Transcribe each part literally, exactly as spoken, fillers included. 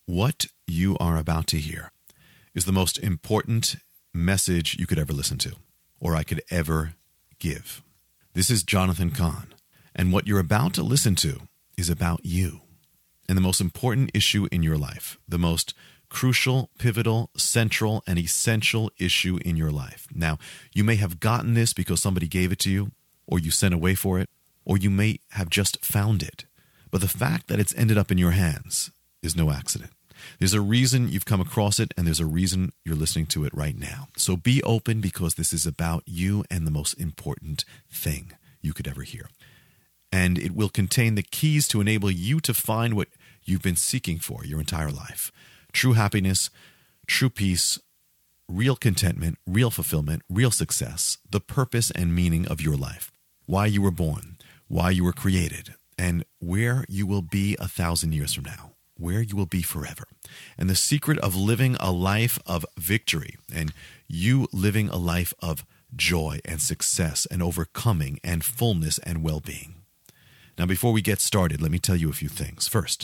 What you are about to hear is the most important message you could ever listen to, or I could ever give. This is Jonathan Cahn, and what you're about to listen to is about you and the most important issue in your life, the most crucial, pivotal, central, and essential issue in your life. Now, you may have gotten this because somebody gave it to you, or you sent away for it, or you may have just found it. But the fact that it's ended up in your hands is no accident. There's a reason you've come across it, and there's a reason you're listening to it right now. So be open, because this is about you and the most important thing you could ever hear. And it will contain the keys to enable you to find what you've been seeking for your entire life. True happiness, true peace, real contentment, real fulfillment, real success, the purpose and meaning of your life, why you were born, why you were created, and where you will be a thousand years from now, where you will be forever, and the secret of living a life of victory, and you living a life of joy and success and overcoming and fullness and well-being. Now, before we get started, let me tell you a few things. First,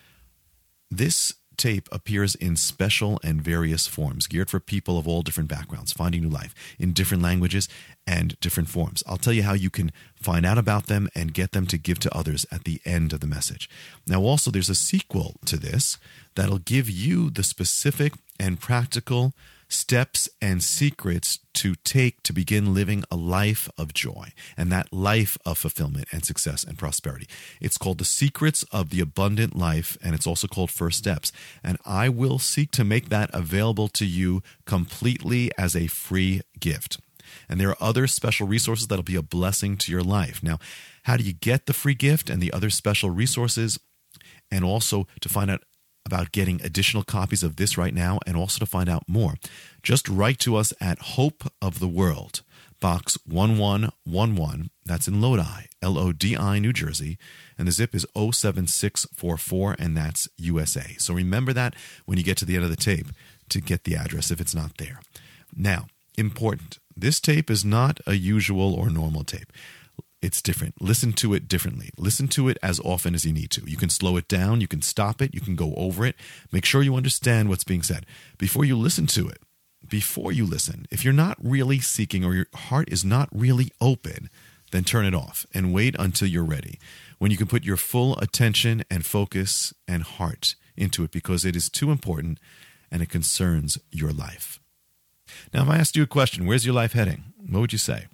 this tape appears in special and various forms, geared for people of all different backgrounds, finding new life in different languages and different forms. I'll tell you how you can find out about them and get them to give to others at the end of the message. Now, also, there's a sequel to this that'll give you the specific and practical steps and secrets to take to begin living a life of joy and that life of fulfillment and success and prosperity. It's called The Secrets of the Abundant Life, and it's also called First Steps. And I will seek to make that available to you completely as a free gift. And there are other special resources that'll be a blessing to your life. Now, how do you get the free gift and the other special resources? And also to find out about getting additional copies of this right now, and also to find out more, just write to us at Hope of the World, Box one one one one. That's in Lodi, L O D I, New Jersey. And the zip is oh seven six four four, and that's U S A. So remember that when you get to the end of the tape to get the address if it's not there. Now, important, this tape is not a usual or normal tape. It's different. Listen to it differently. Listen to it as often as you need to. You can slow it down. You can stop it. You can go over it. Make sure you understand what's being said. Before you listen to it, before you listen, if you're not really seeking or your heart is not really open, then turn it off and wait until you're ready, when you can put your full attention and focus and heart into it, because it is too important and it concerns your life. Now, if I asked you a question, where's your life heading? What would you say?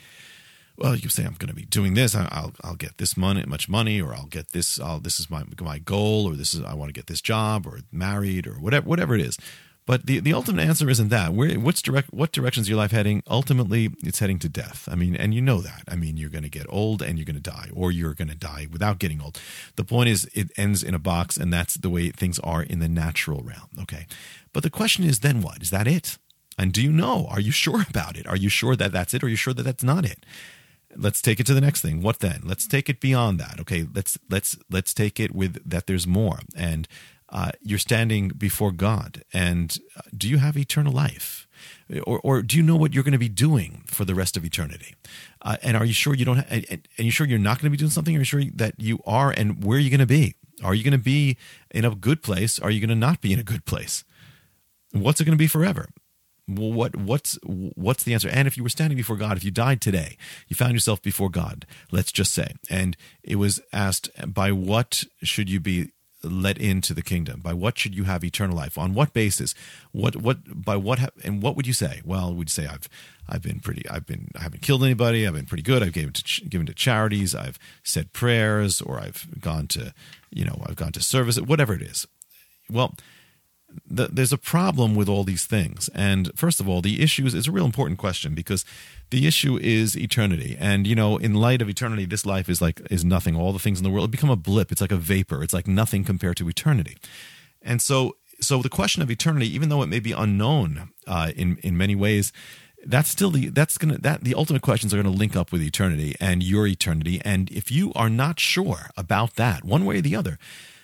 Well, you say, I'm going to be doing this. I'll I'll get this money, much money, or I'll get this. I'll, this is my my goal, or this is I want to get this job, or married, or whatever whatever it is. But the, the ultimate answer isn't that. Where what's direct? What direction is your life heading? Ultimately, it's heading to death. I mean, and you know that. I mean, you're going to get old, and you're going to die, or you're going to die without getting old. The point is, it ends in a box, and that's the way things are in the natural realm. Okay, but the question is, then what? Is that it? And do you know? Are you sure about it? Are you sure that that's it? Or are you sure that that's not it? Let's take it to the next thing. What then? Let's take it beyond that. Okay, let's let's let's take it with that there's more. And uh, you're standing before God. And uh, do you have eternal life? Or or do you know what you're going to be doing for the rest of eternity? Uh, and are you sure you don't? Ha- and, and are you sure you're not going to be doing something? Are you sure that you are? And where are you going to be? Are you going to be in a good place? Are you going to not be in a good place? What's it going to be forever? Well, what what's what's the answer? And if you were standing before God, if you died today, you found yourself before God, let's just say, and it was asked, by what should you be let into the kingdom? By what should you have eternal life? On what basis? What what by what ha- and what would you say? Well, we'd say I've I've been pretty I've been I haven't killed anybody. I've been pretty good. I've given to ch- given to charities. I've said prayers, or I've gone to you know I've gone to service. Whatever it is. Well, The, there's a problem with all these things. And first of all, the issue is, is a real important question, because the issue is eternity. And, you know, in light of eternity, this life is like, is nothing. All the things in the world become a blip. It's like a vapor. It's like nothing compared to eternity. And so, so the question of eternity, even though it may be unknown uh, in, in many ways, that's still the, that's going to, that the ultimate questions are going to link up with eternity and your eternity. And if you are not sure about that one way or the other,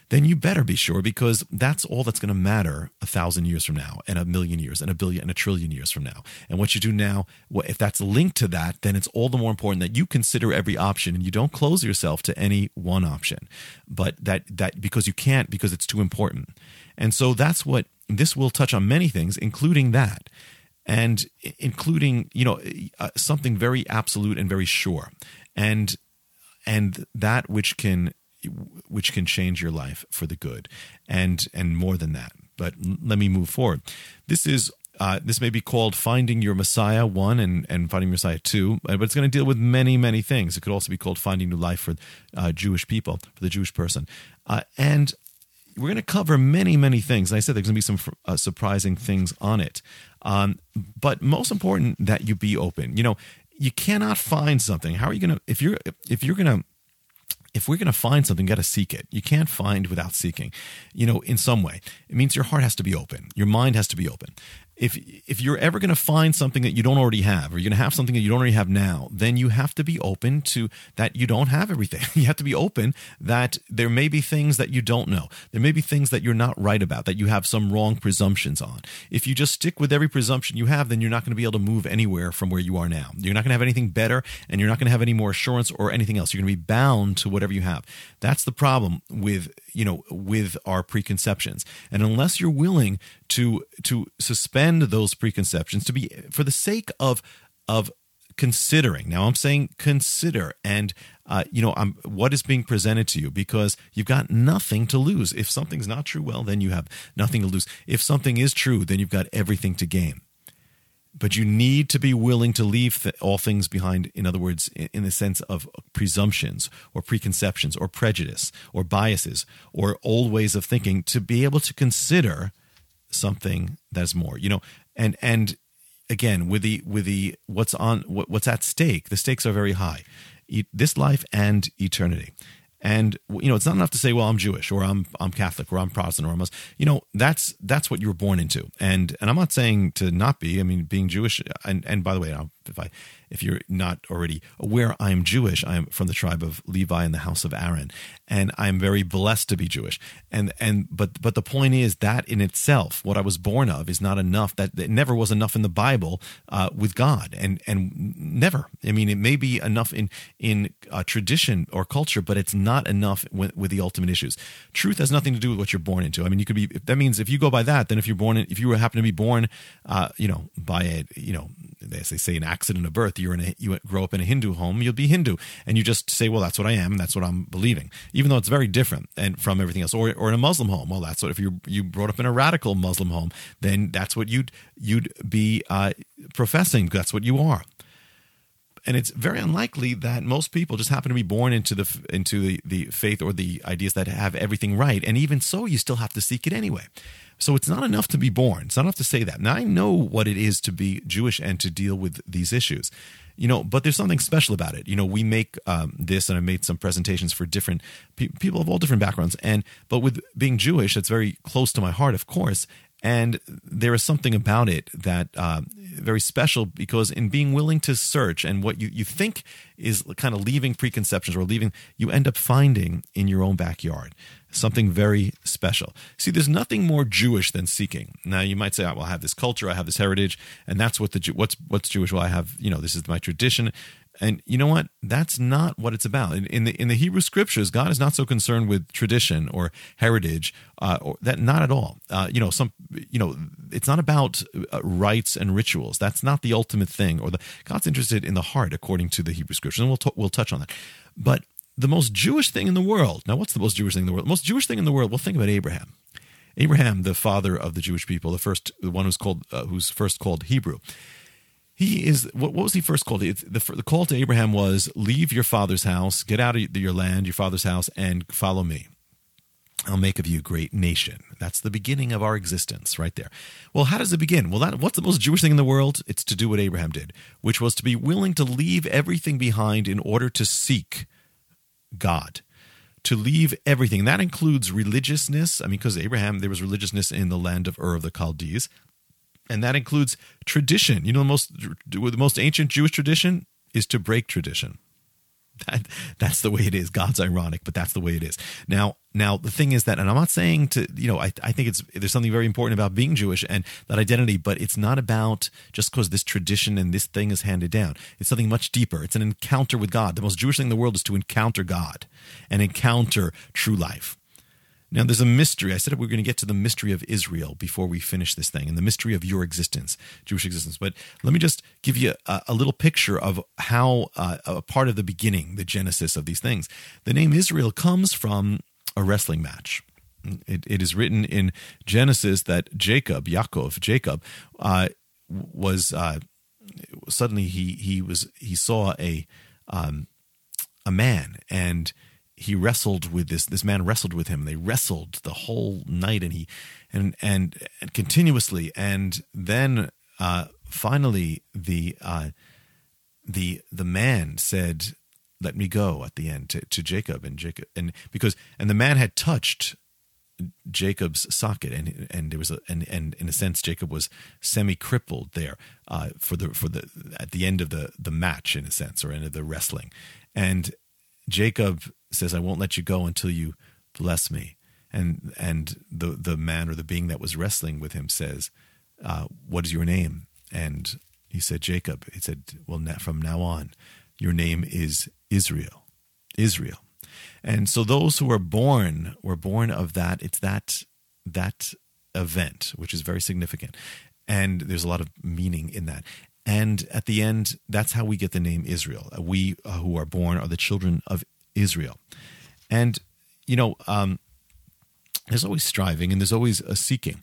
then you better be sure, because that's all that's going to matter a thousand years from now, and a million years, and a billion, and a trillion years from now. And what you do now, if that's linked to that, then it's all the more important that you consider every option and you don't close yourself to any one option. But that that because you can't, because it's too important. And so that's what this will touch on, many things, including that, and including, you know, uh, something very absolute and very sure, and and that which can. which can change your life for the good, and and more than that. But let me move forward. This is uh, this may be called Finding Your Messiah one and, and Finding Your Messiah two, but it's going to deal with many, many things. It could also be called Finding New Life for uh, Jewish people, for the Jewish person. Uh, and we're going to cover many, many things. And I said there's going to be some uh, surprising things on it. Um, but most important, that you be open. You know, you cannot find something. How are you going to, if you're, if you're going to, If we're going to find something, you got to seek it. You can't find without seeking, you know, in some way. It means your heart has to be open. Your mind has to be open. If if you're ever going to find something that you don't already have, or you're going to have something that you don't already have now, then you have to be open to that you don't have everything. You have to be open that there may be things that you don't know. There may be things that you're not right about, that you have some wrong presumptions on. If you just stick with every presumption you have, then you're not going to be able to move anywhere from where you are now. You're not going to have anything better, and you're not going to have any more assurance or anything else. You're going to be bound to whatever you have. That's the problem with, you know, with our preconceptions. And unless you're willing to to suspend those preconceptions, to be, for the sake of of considering. Now I'm saying consider, and uh, you know, I'm, what is being presented to you, because you've got nothing to lose. If something's not true, well, then you have nothing to lose. If something is true, then you've got everything to gain. But you need to be willing to leave th- all things behind, in other words, in, in the sense of presumptions or preconceptions or prejudice or biases or old ways of thinking, to be able to consider something that's more, you know, and, and again, with the, with the, what's on, what, what's at stake, the stakes are very high, e- this life and eternity. And, you know, it's not enough to say, well, I'm Jewish, or I'm I'm Catholic, or I'm Protestant, or I'm Muslim. You know, that's that's what you were born into. And and I'm not saying to not be. I mean, being Jewish, and, and by the way, if I if you're not already aware, I am Jewish. I am from the tribe of Levi in the house of Aaron, and I'm very blessed to be Jewish. And and but but the point is that in itself, what I was born of is not enough. That it never was enough in the Bible uh, with God, and and never. I mean, it may be enough in in uh, tradition or culture, but it's not enough with, with the ultimate issues. Truth has nothing to do with what you're born into. I mean, you could be. That means if you go by that, then if you're born, in, if you happen to be born, uh, you know, by a, you know, as they say, an accident of birth, you're in a, you grow up in a Hindu home, you'll be Hindu, and you just say, well, that's what I am, that's what I'm believing, even though it's very different and from everything else. Or, or in a Muslim home, well, that's what, if you you brought up in a radical Muslim home, then that's what you'd you'd be uh, professing. That's what you are. And it's very unlikely that most people just happen to be born into the into the, the faith or the ideas that have everything right. And even so, you still have to seek it anyway. So it's not enough to be born. It's not enough to say that. Now, I know what it is to be Jewish and to deal with these issues, you know, but there's something special about it. You know, we make um, this, and I made some presentations for different pe- people of all different backgrounds. And but with being Jewish, it's very close to my heart, of course. And there is something about it that uh, very special, because in being willing to search, and what you, you think is kind of leaving preconceptions or leaving, you end up finding in your own backyard something very special. See, there's nothing more Jewish than seeking. Now, you might say, oh, well, I have this culture, I have this heritage, and that's what the Jew, what's what's Jewish. Well, I have, you know, this is my tradition. And you know what? That's not what it's about. In, in the in the Hebrew Scriptures, God is not so concerned with tradition or heritage, uh, or that not at all. Uh, you know, some you know, it's not about uh, rites and rituals. That's not the ultimate thing. Or the God's interested in the heart, according to the Hebrew Scriptures, and we'll t- we'll touch on that. But the most Jewish thing in the world. Now, what's the most Jewish thing in the world? The most Jewish thing in the world. Well, think about Abraham. Abraham, the father of the Jewish people, the first, the one who's called, uh, who's first called Hebrew. He is, what, what was he first called? It's, the, the call to Abraham was, leave your father's house, get out of your land, your father's house, and follow me. I'll make of you a great nation. That's the beginning of our existence right there. Well, how does it begin? Well, that, what's the most Jewish thing in the world? It's to do what Abraham did, which was to be willing to leave everything behind in order to seek God. To leave everything. That includes religiousness. I mean, because Abraham, there was religiousness in the land of Ur of the Chaldees. And that includes tradition. You know, the most the most ancient Jewish tradition is to break tradition. That, that's the way it is. God's ironic, but that's the way it is. Now, now the thing is that, and I'm not saying to, you know, I, I think it's there's something very important about being Jewish and that identity, but it's not about just because this tradition and this thing is handed down. It's something much deeper. It's an encounter with God. The most Jewish thing in the world is to encounter God and encounter true life. Now, there's a mystery. I said we we're going to get to the mystery of Israel before we finish this thing and the mystery of your existence, Jewish existence. But let me just give you a, a little picture of how uh, a part of the beginning, the genesis of these things. The name Israel comes from a wrestling match. It, it is written in Genesis that Jacob, Yaakov, Jacob, uh, was uh, suddenly he he was he saw a um, a man and. He wrestled with this. This man wrestled with him. They wrestled the whole night, and he, and and, and continuously, and then uh, finally the uh, the the man said, "Let me go." At the end to, to Jacob, and Jacob, and because and the man had touched Jacob's socket, and and there was a and, and in a sense Jacob was semi crippled there uh, for the for the at the end of the the match in a sense, or end of the wrestling, and Jacob says, "I won't let you go until you bless me." And and the the man or the being that was wrestling with him says, uh, "What is your name?" And he said, "Jacob." He said, "Well, from now on, your name is Israel." Israel. And so those who are born were born of that. It's that that event, which is very significant. And there's a lot of meaning in that. And at the end, that's how we get the name Israel. We uh, who are born are the children of Israel. And, you know, um, there's always striving and there's always a seeking.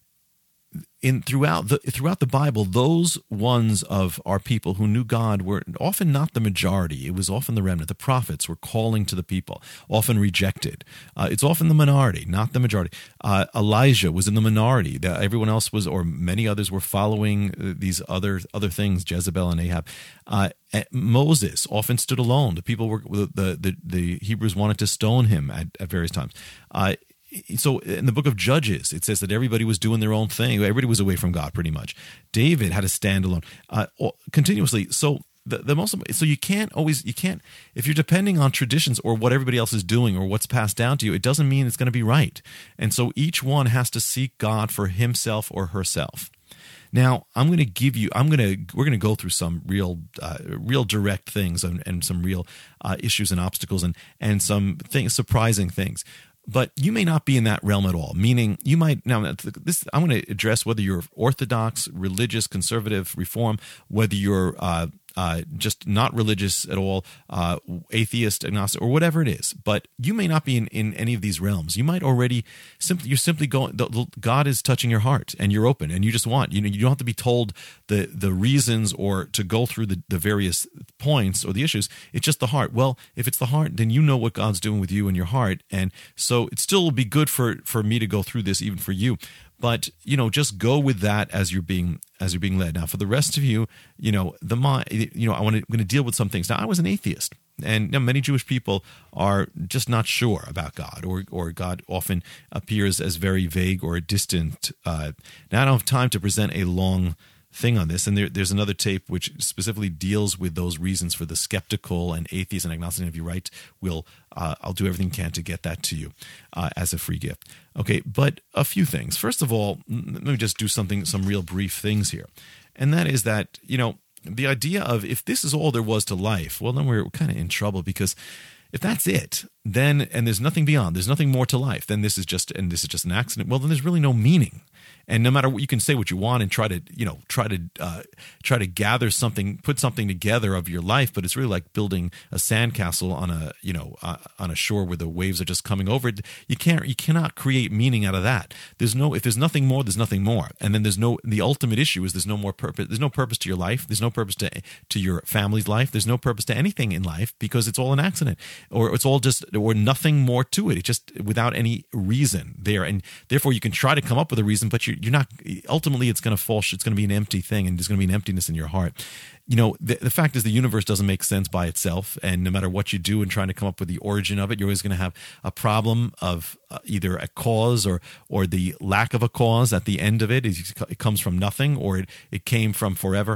In throughout the throughout the Bible, those ones of our people who knew God were often not the majority. It was often the remnant. The prophets were calling to the people, often rejected. Uh, it's often the minority, not the majority. Uh, Elijah was in the minority. The, everyone else was, or many others were following these other other things, Jezebel and Ahab. Uh, Moses often stood alone. The people were the the the Hebrews wanted to stone him at, at various times. Uh, So in the book of Judges, it says that everybody was doing their own thing. Everybody was away from God pretty much. David had to stand alone uh, continuously. So the, the most, so you can't always, you can't, if you're depending on traditions or what everybody else is doing or what's passed down to you, it doesn't mean it's going to be right. And so each one has to seek God for himself or herself. Now, I'm going to give you, I'm going to, we're going to go through some real, uh, real direct things and, and some real uh, issues and obstacles and, and some things, surprising things. But you may not be in that realm at all, meaning you might, now this, I'm going to address whether you're Orthodox, religious, conservative, Reform, whether you're uh, uh, just not religious at all, uh, atheist, agnostic, or whatever it is. But you may not be in, in any of these realms. You might already, simply you're simply going, the, the, God is touching your heart and you're open and you just want, you know, you don't have to be told the, the reasons or to go through the, the various points or the issues. It's just the heart. Well, if it's the heart, then you know what God's doing with you in your heart. And so it still will be good for, for me to go through this, even for you. But, you know, just go with that as you're being as you're being led. Now, for the rest of you, you know, the you know, I want to, I'm going to deal with some things. Now, I was an atheist, and you know, many Jewish people are just not sure about God, or or God often appears as very vague or distant. Uh, now, I don't have time to present a long thing on this, and there, there's another tape which specifically deals with those reasons for the skeptical and atheist and agnostic. And if you write, we'll uh, I'll do everything I can to get that to you uh, as a free gift. Okay, but a few things. First of all, let me just do something, some real brief things here, and that is that, you know, the idea of if this is all there was to life, well, then we're kind of in trouble, because if that's it, then and there's nothing beyond, there's nothing more to life, then this is just and this is just an accident. Well, then there's really no meaning. And no matter what, you can say what you want and try to, you know, try to uh, try to gather something, put something together of your life, but it's really like building a sandcastle on a, you know, uh, on a shore where the waves are just coming over it. You can't, you cannot create meaning out of that. There's no, if there's nothing more, there's nothing more. And then there's no, the ultimate issue is there's no more purpose. There's no purpose to your life. There's no purpose to to your family's life. There's no purpose to anything in life, because it's all an accident, or it's all just, or nothing more to it. It's just without any reason there, and therefore you can try to come up with a reason, but you you're not, ultimately it's going to fall, it's going to be an empty thing, and there's going to be an emptiness in your heart. You know, the, the fact is the universe doesn't make sense by itself, and no matter what you do in trying to come up with the origin of it, you're always going to have a problem of uh, either a cause or or the lack of a cause at the end of it. It comes from nothing, or it, it came from forever.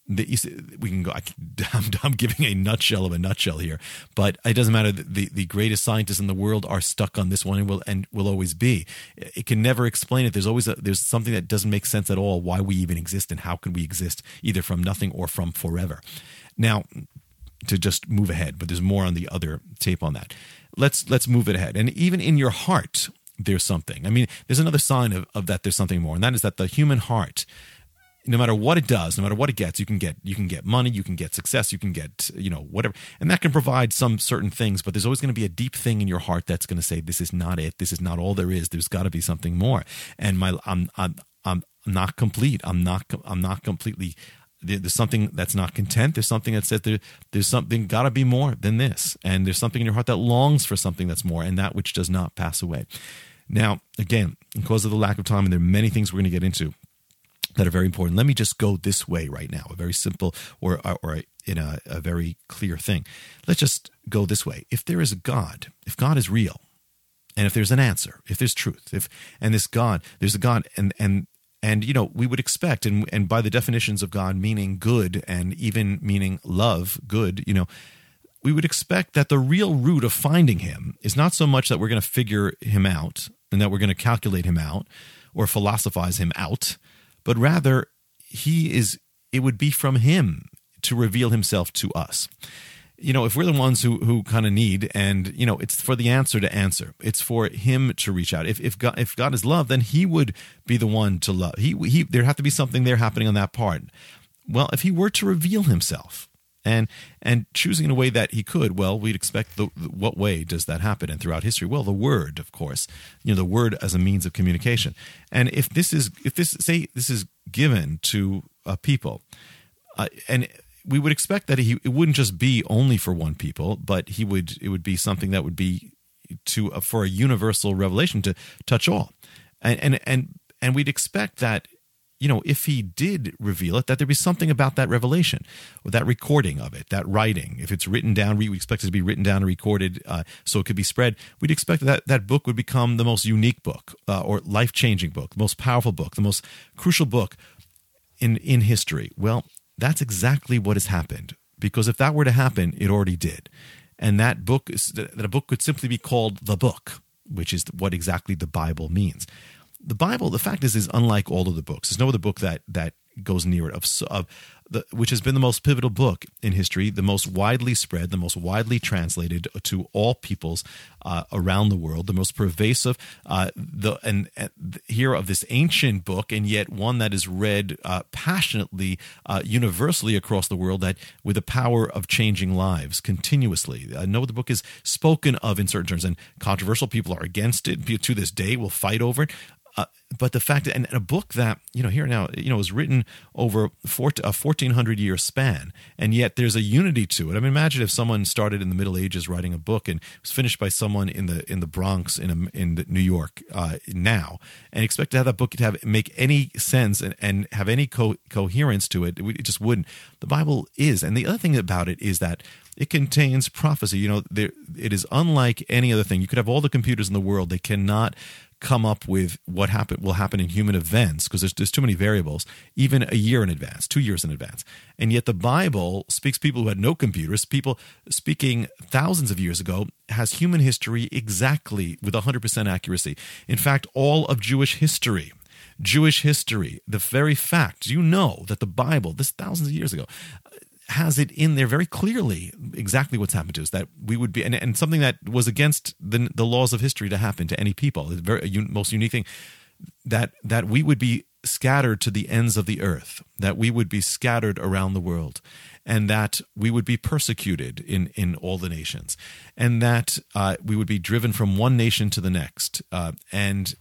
The, we can go. I can, I'm, I'm giving a nutshell of a nutshell here, but it doesn't matter. The the greatest scientists in the world are stuck on this one, and will and will always be. It can never explain it. There's always a, there's something that doesn't make sense at all. Why we even exist, and how can we exist either from nothing or from forever? Now, to just move ahead, but there's more on the other tape on that. Let's let's move it ahead. And even in your heart, there's something. I mean, there's another sign of, of that. There's something more, and that is that the human heart, no matter what it does, no matter what it gets, you can get you can get money, you can get success, you can get, you know, whatever. And that can provide some certain things, but there's always going to be a deep thing in your heart that's going to say, this is not it. This is not all there is. There's got to be something more. And my I'm I'm I'm not complete. I'm not I'm not completely there's something that's not content. There's something that says there, there's something got to be more than this. And there's something in your heart that longs for something that's more, and that which does not pass away. Now, again, because of the lack of time, and there are many things we're going to get into that are very important, let me just go this way right now, a very simple or or in a, a very clear thing. Let's just go this way. If there is a God, if God is real, and if there's an answer, if there's truth, if and this God, there's a God, and and and you know, we would expect, and and by the definitions of God meaning good and even meaning love, good, you know, we would expect that the real root of finding him is not so much that we're going to figure him out and that we're going to calculate him out or philosophize him out, but rather he is, it would be from him to reveal himself to us. You know, if we're the ones who who kind of need, and, you know, it's for the answer to answer. It's for him to reach out. If if God, if God is love, then he would be the one to love. He he there have to be something there happening on that part. Well, if he were to reveal himself and and choosing in a way that he could, well, we'd expect the, what way does that happen? And throughout history, well, the word, of course, you know, the word as a means of communication. And if this is if this say this is given to a people, uh, and we would expect that he it wouldn't just be only for one people, but he would it would be something that would be to uh, for a universal revelation to touch all, and and and and we'd expect that, you know, if he did reveal it, that there'd be something about that revelation or that recording of it, that writing. If it's written down, we expect it to be written down and recorded uh, so it could be spread. We'd expect that that book would become the most unique book uh, or life-changing book, the most powerful book, the most crucial book in in history. Well, that's exactly what has happened, because if that were to happen, it already did. And that book is, that a book could simply be called the book, which is what exactly the Bible means. The Bible, the fact is, is unlike all of the books. There's no other book that that goes near it, of, of the, which has been the most pivotal book in history, the most widely spread, the most widely translated to all peoples uh, around the world, the most pervasive, uh, the and, and here of this ancient book, and yet one that is read uh, passionately, uh, universally across the world, that with the power of changing lives continuously. I know the book is spoken of in certain terms, and controversial people are against it. To this day, will fight over it. Uh, but the fact that, and a book that, you know, here now, you know, was written over four, a fourteen hundred year span, and yet there's a unity to it. I mean, imagine if someone started in the Middle Ages writing a book and was finished by someone in the in the Bronx in a, in the New York uh, now, and expect to have that book to have make any sense and, and have any co- coherence to it. It just wouldn't. The Bible is, and the other thing about it is that it contains prophecy. You know, there it is unlike any other thing. You could have all the computers in the world; they cannot come up with what happen will happen in human events, because there's, there's too many variables, even a year in advance, two years in advance. And yet the Bible speaks people who had no computers, people speaking thousands of years ago, has human history exactly with one hundred percent accuracy. In fact, all of Jewish history, Jewish history, the very fact, you know that the Bible, this thousands of years ago, has it in there very clearly exactly what's happened to us, that we would be, and, and something that was against the the laws of history to happen to any people, the very a, most unique thing, that that we would be scattered to the ends of the earth, that we would be scattered around the world, and that we would be persecuted in, in all the nations, and that uh, we would be driven from one nation to the next, uh, and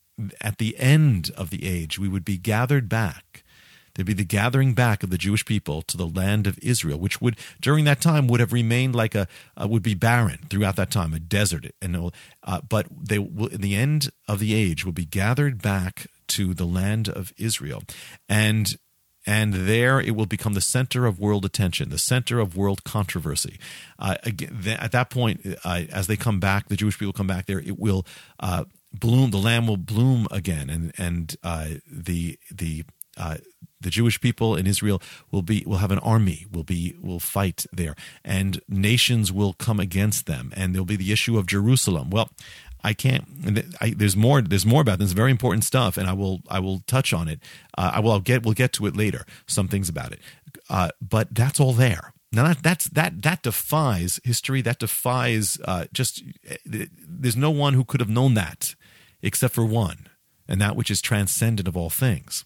at the end of the age, we would be gathered back. There'd be the gathering back of the Jewish people to the land of Israel, which would, during that time, would have remained like a, uh, would be barren throughout that time, a desert. And uh, but they will, in the end of the age, will be gathered back to the land of Israel, and and there it will become the center of world attention, the center of world controversy. Uh, again, th- at that point, uh, as they come back, the Jewish people come back there, it will uh, bloom. The land will bloom again, and and uh, the the uh, the Jewish people in Israel will be will have an army, will be will fight there, and nations will come against them, and there'll be the issue of Jerusalem. Well, I can't. I, there's more. There's more about this. It's very important stuff, and I will. I will touch on it. Uh, I will I'll get. We'll get to it later. Some things about it, uh, but that's all there. Now that that's that that defies history. That defies uh, just. There's no one who could have known that, except for one, and that which is transcendent of all things.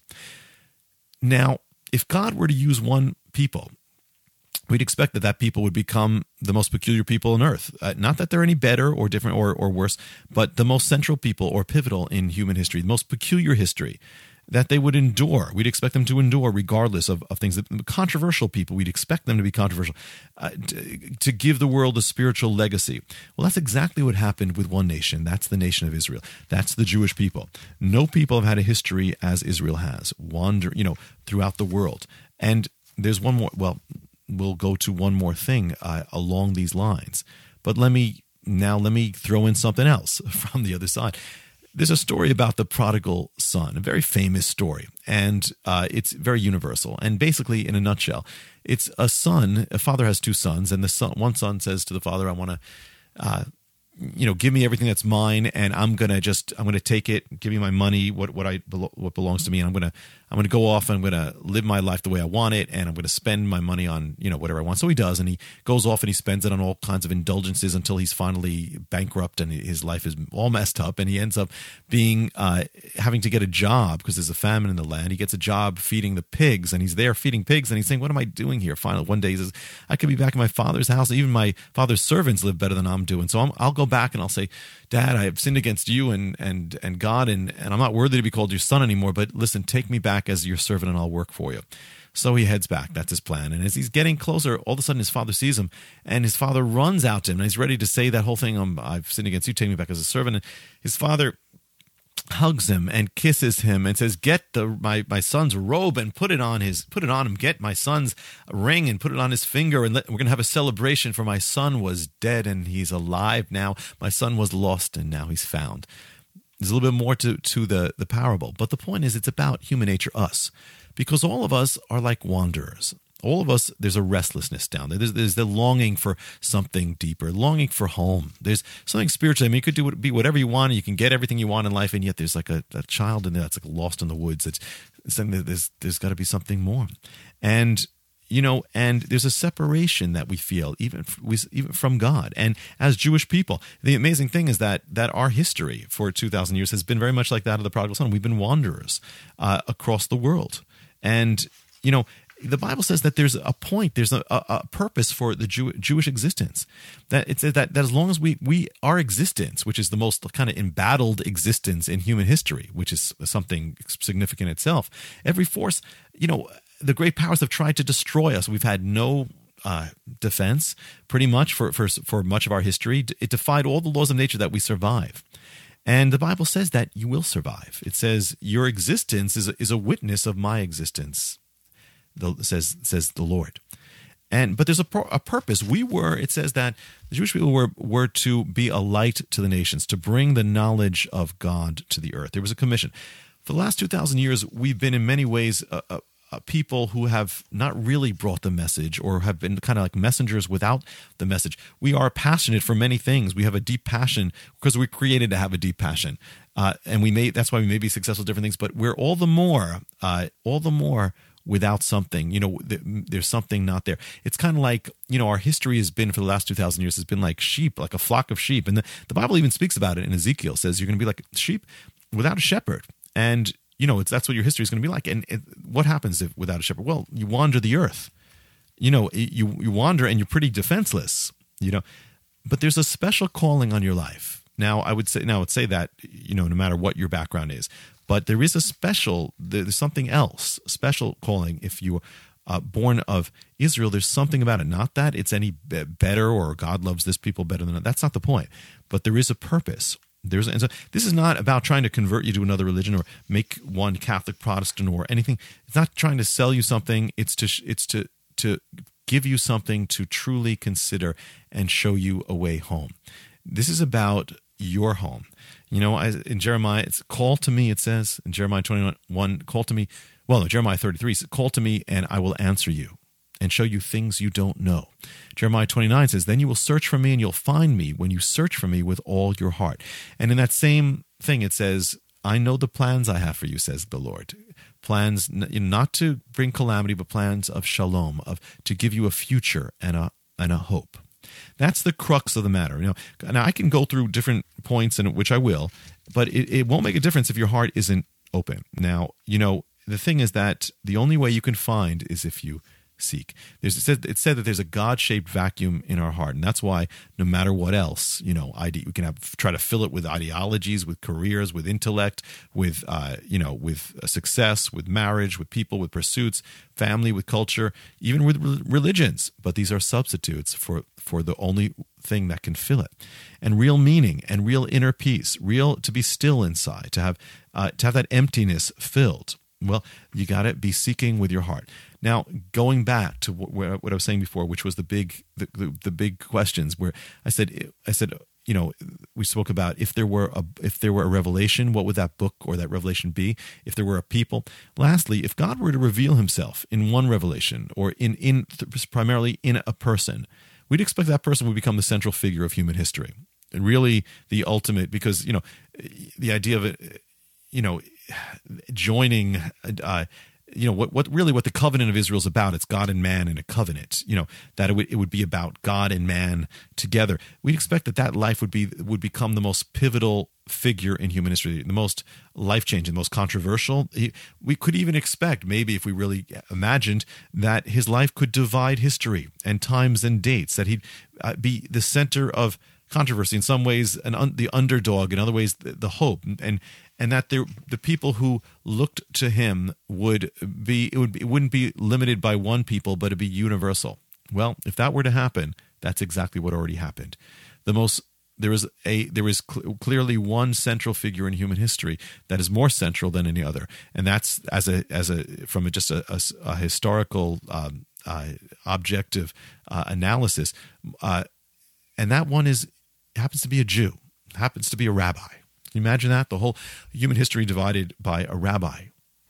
Now, if God were to use one people, we'd expect that that people would become the most peculiar people on earth. Uh, not that they're any better or different or, or worse, but the most central people or pivotal in human history, the most peculiar history, that they would endure. We'd expect them to endure regardless of, of things. That, controversial people, we'd expect them to be controversial, uh, to, to give the world a spiritual legacy. Well, that's exactly what happened with one nation. That's the nation of Israel. That's the Jewish people. No people have had a history as Israel has, wander, you know, throughout the world. And there's one more, well, we'll go to one more thing uh, along these lines. But let me, now let me throw in something else from the other side. There's a story about the prodigal son, a very famous story, and uh, it's very universal. And basically, in a nutshell, it's a son, a father has two sons, and the son, one son says to the father, I want to, uh, you know, give me everything that's mine, and I'm going to just, I'm going to take it, give me my money, what what I what belongs to me, and I'm going to, I'm going to go off and I'm going to live my life the way I want it, and I'm going to spend my money on, you know, whatever I want. So he does, and he goes off and he spends it on all kinds of indulgences until he's finally bankrupt and his life is all messed up, and he ends up being, uh, having to get a job because there's a famine in the land. He gets a job feeding the pigs, and he's there feeding pigs, and he's saying, what am I doing here? Finally, one day he says, I could be back in my father's house. Even my father's servants live better than I'm doing. So I'm, I'll go back and I'll say, Dad, I have sinned against you and and and God, and, and I'm not worthy to be called your son anymore, but listen, take me back as your servant and I'll work for you. So he heads back. That's his plan. And as he's getting closer, all of a sudden his father sees him, and his father runs out to him, and he's ready to say that whole thing, um, I've sinned against you, take me back as a servant. And his father hugs him and kisses him and says, get the my, my son's robe and put it on his put it on him. Get my son's ring and put it on his finger, and let, we're going to have a celebration, for my son was dead and he's alive now. My son was lost and now he's found. There's a little bit more to, to the, the parable, but the point is it's about human nature, us, because all of us are like wanderers. All of us, there's a restlessness down there. There's, there's the longing for something deeper, longing for home. There's something spiritual. I mean, you could do be whatever you want, and you can get everything you want in life, and yet there's like a, a child in there that's like lost in the woods. It's, it's there's there's got to be something more, and you know, and there's a separation that we feel even even from God. And as Jewish people, the amazing thing is that that our history for two thousand years has been very much like that of the prodigal son. We've been wanderers uh, across the world, and you know. The Bible says that there's a point, there's a, a, a purpose for the Jew, Jewish existence. That it's that, that as long as we we our existence, which is the most kind of embattled existence in human history, which is something significant itself, every force, you know, the great powers have tried to destroy us. We've had no uh, defense, pretty much for for for much of our history. It defied all the laws of nature that we survive. And the Bible says that you will survive. It says your existence is a, is a witness of my existence. The, says says the Lord, and but there's a, a purpose. We were. It says that the Jewish people were were to be a light to the nations, to bring the knowledge of God to the earth. There was a commission. For the last two thousand years, we've been in many ways a, a, a people who have not really brought the message, or have been kind of like messengers without the message. We are passionate for many things. We have a deep passion because we're created to have a deep passion, uh, and we may. That's why we may be successful at different things. But we're all the more, uh, all the more. Without something, you know, there's something not there. It's kind of like, you know, our history has been for the last two thousand years has been like sheep, like a flock of sheep. And the, the Bible even speaks about it in Ezekiel, says you're going to be like sheep without a shepherd. And, you know, it's that's what your history is going to be like. And it, what happens if without a shepherd? Well, you wander the earth. You know, you, you wander and you're pretty defenseless, you know. But there's a special calling on your life. Now, I would say, now I would say that, you know, no matter what your background is. But there is a special, there's something else, special calling. If you are uh, born of Israel, there's something about it. Not that it's any better or God loves this people better than that. That's not the point. But there is a purpose. There's, and so this is not about trying to convert you to another religion or make one Catholic, Protestant, or anything. It's not trying to sell you something. It's to it's to to give you something to truly consider and show you a way home. This is about your home. You know, in Jeremiah, it's call to me, it says in Jeremiah twenty-one, call to me Well, no, Jeremiah thirty-three says, call to me and I will answer you and show you things you don't know. Jeremiah twenty-nine says, then you will search for me and you'll find me when you search for me with all your heart. And in that same thing, it says, I know the plans I have for you, says the Lord. Plans not to bring calamity, but plans of shalom, of to give you a future and a and a hope. That's the crux of the matter. You know, now I can go through different points, and which I will, but it, it won't make a difference if your heart isn't open. Now, you know, the thing is that the only way you can find is if you seek. There's, it, said, it said that there's a God-shaped vacuum in our heart, and that's why no matter what else, you know, ide- we can have try to fill it with ideologies, with careers, with intellect, with uh, you know, with uh, success, with marriage, with people, with pursuits, family, with culture, even with re- religions. But these are substitutes for for the only thing that can fill it, and real meaning and real inner peace, real to be still inside, to have uh, to have that emptiness filled. Well, you got to be seeking with your heart. Now, going back to what, what I was saying before, which was the big, the, the, the big questions, where I said, I said, you know, we spoke about if there were a, if there were a revelation, what would that book or that revelation be? If there were a people. Lastly, if God were to reveal Himself in one revelation or in in primarily in a person, we'd expect that person would become the central figure of human history, and really the ultimate, because you know, the idea of it, you know, joining. Uh, You know, what, what really what the covenant of Israel is about, it's God and man in a covenant, you know, that it would, it would be about God and man together. We'd expect that that life would be would become the most pivotal figure in human history, the most life-changing, the most controversial. He, we could even expect, maybe if we really imagined, that his life could divide history and times and dates, that he'd uh, be the center of controversy, in some ways an un, the underdog, in other ways the, the hope, and and that there, the people who looked to him would be it would be, it wouldn't be limited by one people, but it'd be universal. Well, if that were to happen, that's exactly what already happened. The most there is a there is cl- clearly one central figure in human history that is more central than any other, and that's as a as a from a, just a, a, a historical um, uh, objective uh, analysis, uh, and that one is happens to be a Jew, happens to be a rabbi. Can you imagine that? The whole human history divided by a rabbi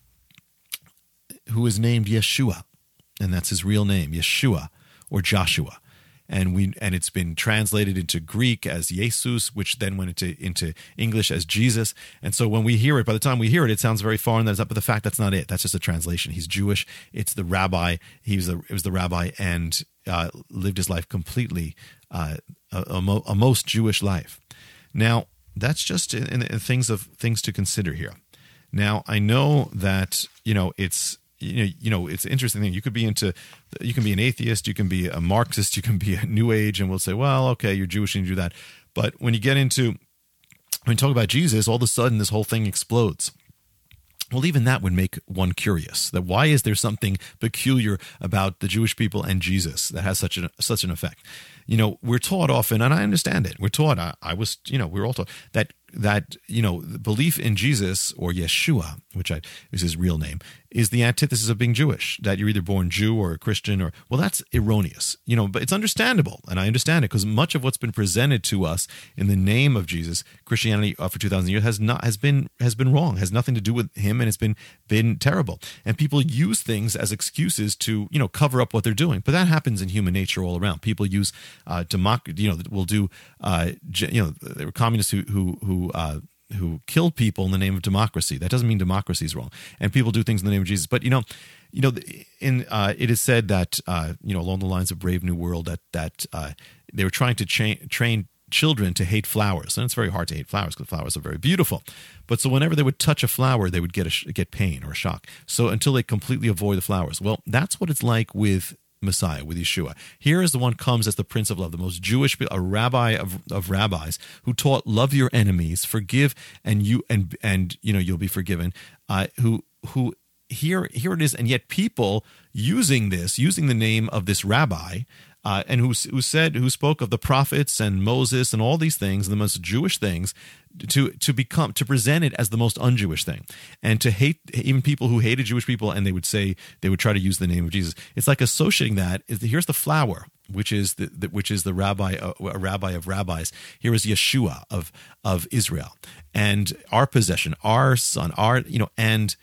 who is named Yeshua, and that's his real name, Yeshua or Joshua. And we and it's been translated into Greek as Jesus, which then went into, into English as Jesus. And so when we hear it, by the time we hear it, it sounds very foreign. But the fact that's not it. That's just a translation. He's Jewish. It's the rabbi. He was the, it was the rabbi and uh, lived his life completely, uh, a, a, mo, a most Jewish life. Now, that's just in, in things of things to consider here. Now, I know that, you know, it's, You know, you know, it's an interesting thing. You could be into, you can be an atheist, you can be a Marxist, you can be a New Age, and we'll say, well, okay, you're Jewish and you do that. But when you get into, when you talk about Jesus, all of a sudden this whole thing explodes. Well, even that would make one curious. That why is there something peculiar about the Jewish people and Jesus that has such an such an effect? You know, we're taught often, and I understand it. We're taught. I, I was, you know, we were all taught that that you know, the belief in Jesus or Yeshua, which I, is his real name, is the antithesis of being Jewish. That you're either born Jew or a Christian, or well, that's erroneous. You know, but it's understandable, and I understand it because much of what's been presented to us in the name of Jesus, Christianity uh, for two thousand years has not has been has been wrong. Has nothing to do with him, and it's been been terrible. And people use things as excuses to you know cover up what they're doing. But that happens in human nature all around. People use uh, democ- you know, will do uh, you know, there were communists who who who. Uh, who killed people in the name of democracy. That doesn't mean democracy is wrong. And people do things in the name of Jesus. But, you know, you know, in uh, it is said that, uh, you know, along the lines of Brave New World, that that uh, they were trying to cha- train children to hate flowers. And it's very hard to hate flowers because flowers are very beautiful. But so whenever they would touch a flower, they would get a, get pain or a shock. So until they completely avoid the flowers. Well, that's what it's like with Messiah, with Yeshua. Here is the one comes as the Prince of Love, the most Jewish, a rabbi of, of rabbis who taught love your enemies, forgive, and you and and you know you'll be forgiven. Uh, who who here here it is, and yet people using this, using the name of this rabbi, uh, and who who said who spoke of the prophets and Moses and all these things, the most Jewish things, to to become to present it as the most un-Jewish thing, and to hate even people who hated Jewish people, and they would say they would try to use the name of Jesus. It's like associating that. Here's the flower, which is the, the which is the rabbi, a, a rabbi of rabbis. Here is Yeshua of of Israel, and our possession, our son, our you know, and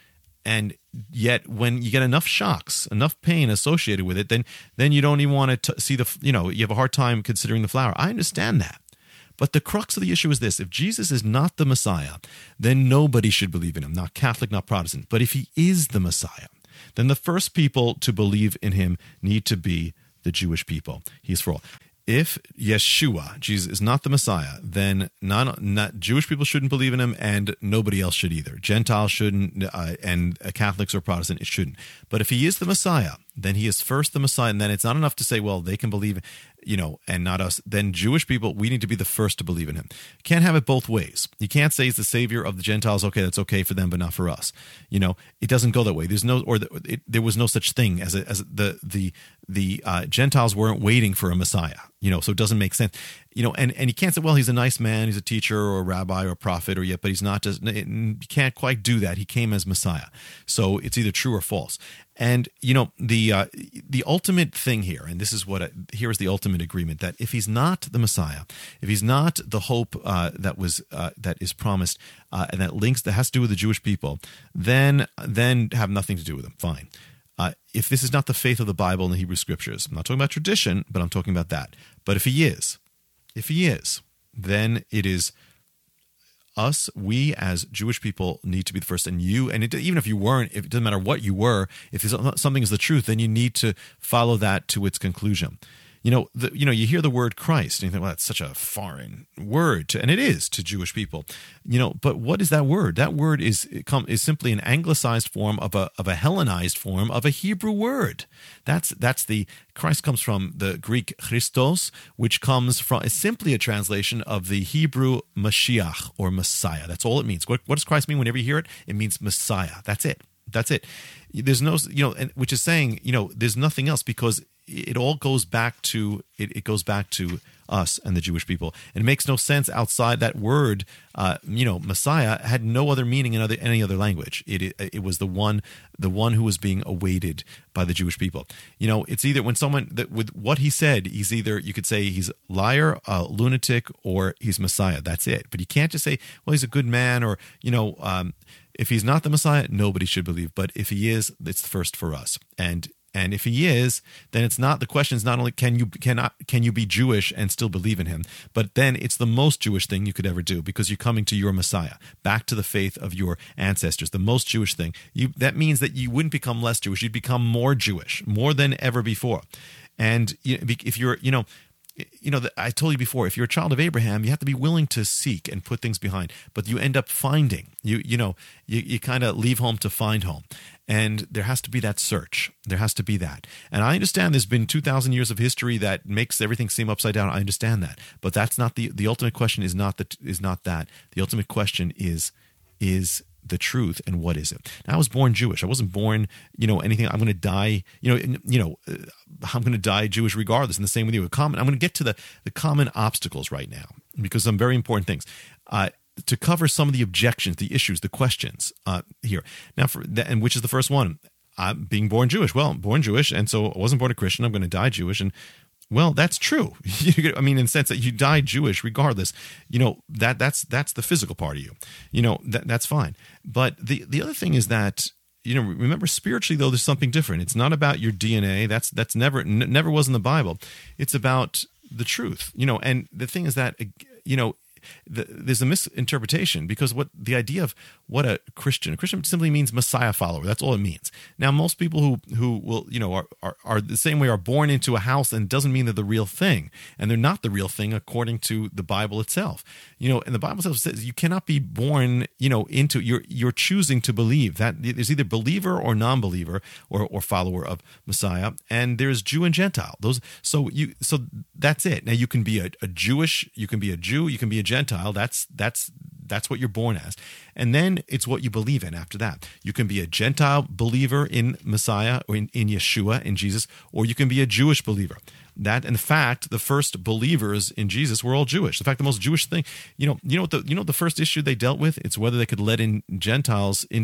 and yet when you get enough shocks, enough pain associated with it, then then you don't even want to see the, you know, you have a hard time considering the flower. I understand that. But the crux of the issue is this: if Jesus is not the Messiah, then nobody should believe in him, not Catholic, not Protestant. But if he is the Messiah, then the first people to believe in him need to be the Jewish people. He is for all. If Yeshua, Jesus, is not the Messiah, then not, not Jewish people shouldn't believe in him, and nobody else should either. Gentiles shouldn't, uh, and uh, Catholics or Protestant, it shouldn't. But if he is the Messiah, then he is first the Messiah, and then it's not enough to say, well, they can believe, you know, and not us. Then Jewish people, we need to be the first to believe in him. Can't have it both ways. You can't say he's the savior of the Gentiles. Okay, that's okay for them, but not for us. You know, it doesn't go that way. There's no, or the, it, there was no such thing as a, as the the the uh, Gentiles weren't waiting for a Messiah. You know, so it doesn't make sense. You know, and, and you can't say, well, he's a nice man, he's a teacher or a rabbi or a prophet, or yet, but he's not. Just you can't quite do that. He came as Messiah, so it's either true or false. And you know, the uh, the ultimate thing here, and this is what I, here is the ultimate agreement, that if he's not the Messiah, if he's not the hope uh, that was uh, that is promised, uh, and that links that has to do with the Jewish people, then then have nothing to do with him. Fine. Uh, if this is not the faith of the Bible and the Hebrew Scriptures, I'm not talking about tradition, but I'm talking about that. But if he is, if he is, then it is us, we as Jewish people need to be the first. And you, and it, even if you weren't, if it doesn't matter what you were, if something is the truth, then you need to follow that to its conclusion. You know, the, you know, you hear the word Christ and you think, well, that's such a foreign word, to, and it is to Jewish people. You know, but what is that word? That word is is simply an anglicized form of a of a Hellenized form of a Hebrew word. That's that's the Christ comes from the Greek Christos, which comes from is simply a translation of the Hebrew Mashiach or Messiah. That's all it means. What, what does Christ mean? Whenever you hear it, it means Messiah. That's it. That's it. There's no, you know, which is saying, you know, there's nothing else, because it all goes back to it, it goes back to us and the Jewish people. And it makes no sense outside that word. Uh, you know, Messiah had no other meaning in other, any other language. It, it it was the one the one who was being awaited by the Jewish people. You know, it's either when someone that with what he said, he's either, you could say he's liar, a lunatic, or he's Messiah. That's it. But you can't just say, well, he's a good man, or you know. Um, If he's not the Messiah, nobody should believe. But if he is, it's first for us. And and if he is, then it's not, the question is not only can you cannot can you be Jewish and still believe in him, but then it's the most Jewish thing you could ever do, because you're coming to your Messiah, back to the faith of your ancestors, the most Jewish thing. You that means that you wouldn't become less Jewish, you'd become more Jewish, more than ever before. And if you're, you know, You know, I told you before, if you're a child of Abraham, you have to be willing to seek and put things behind. But you end up finding. You you know, you, you kind of leave home to find home. And there has to be that search. There has to be that. And I understand there's been two thousand years of history that makes everything seem upside down. I understand that. But that's not the, the ultimate question is not, the, is not that. The ultimate question is, is the truth, and what is it? Now, I was born Jewish. I wasn't born, you know, anything. I'm going to die, you know, you know, uh, I'm going to die Jewish regardless. And the same with you. A common, I'm going to get to the, the common obstacles right now, because some very important things uh, to cover some of the objections, the issues, the questions uh, here. Now, for the, and which is the first one? I'm being born Jewish. Well, born Jewish, and so I wasn't born a Christian. I'm going to die Jewish, and well, that's true. I mean, in the sense that you die Jewish regardless, you know, that that's that's the physical part of you. You know, that that's fine. But the, the other thing is that, you know, remember, spiritually, though, there's something different. It's not about your D N A. That's that's never n- never was in the Bible. It's about the truth. You know, and the thing is that, you know, the, there's a misinterpretation, because what the idea of what a Christian, a Christian simply means Messiah follower. That's all it means. Now, most people who who will, you know, are, are are the same way, are born into a house, and doesn't mean they're the real thing, and they're not the real thing according to the Bible itself. You know, and the Bible itself says you cannot be born, you know, into you're you're choosing to believe. That there's either believer or non-believer, or or follower of Messiah, and there's Jew and Gentile. Those so you so that's it. Now, you can be a, a Jewish, you can be a Jew, you can be a Gentile. That's that's that's what you're born as. And then it's what you believe in after that. You can be a Gentile believer in Messiah, or in, in Yeshua, in Jesus, or you can be a Jewish believer. That, in fact, the first believers in Jesus were all Jewish. In fact, the most Jewish thing, you know, you know what the you know what the first issue they dealt with? It's whether they could let in Gentiles into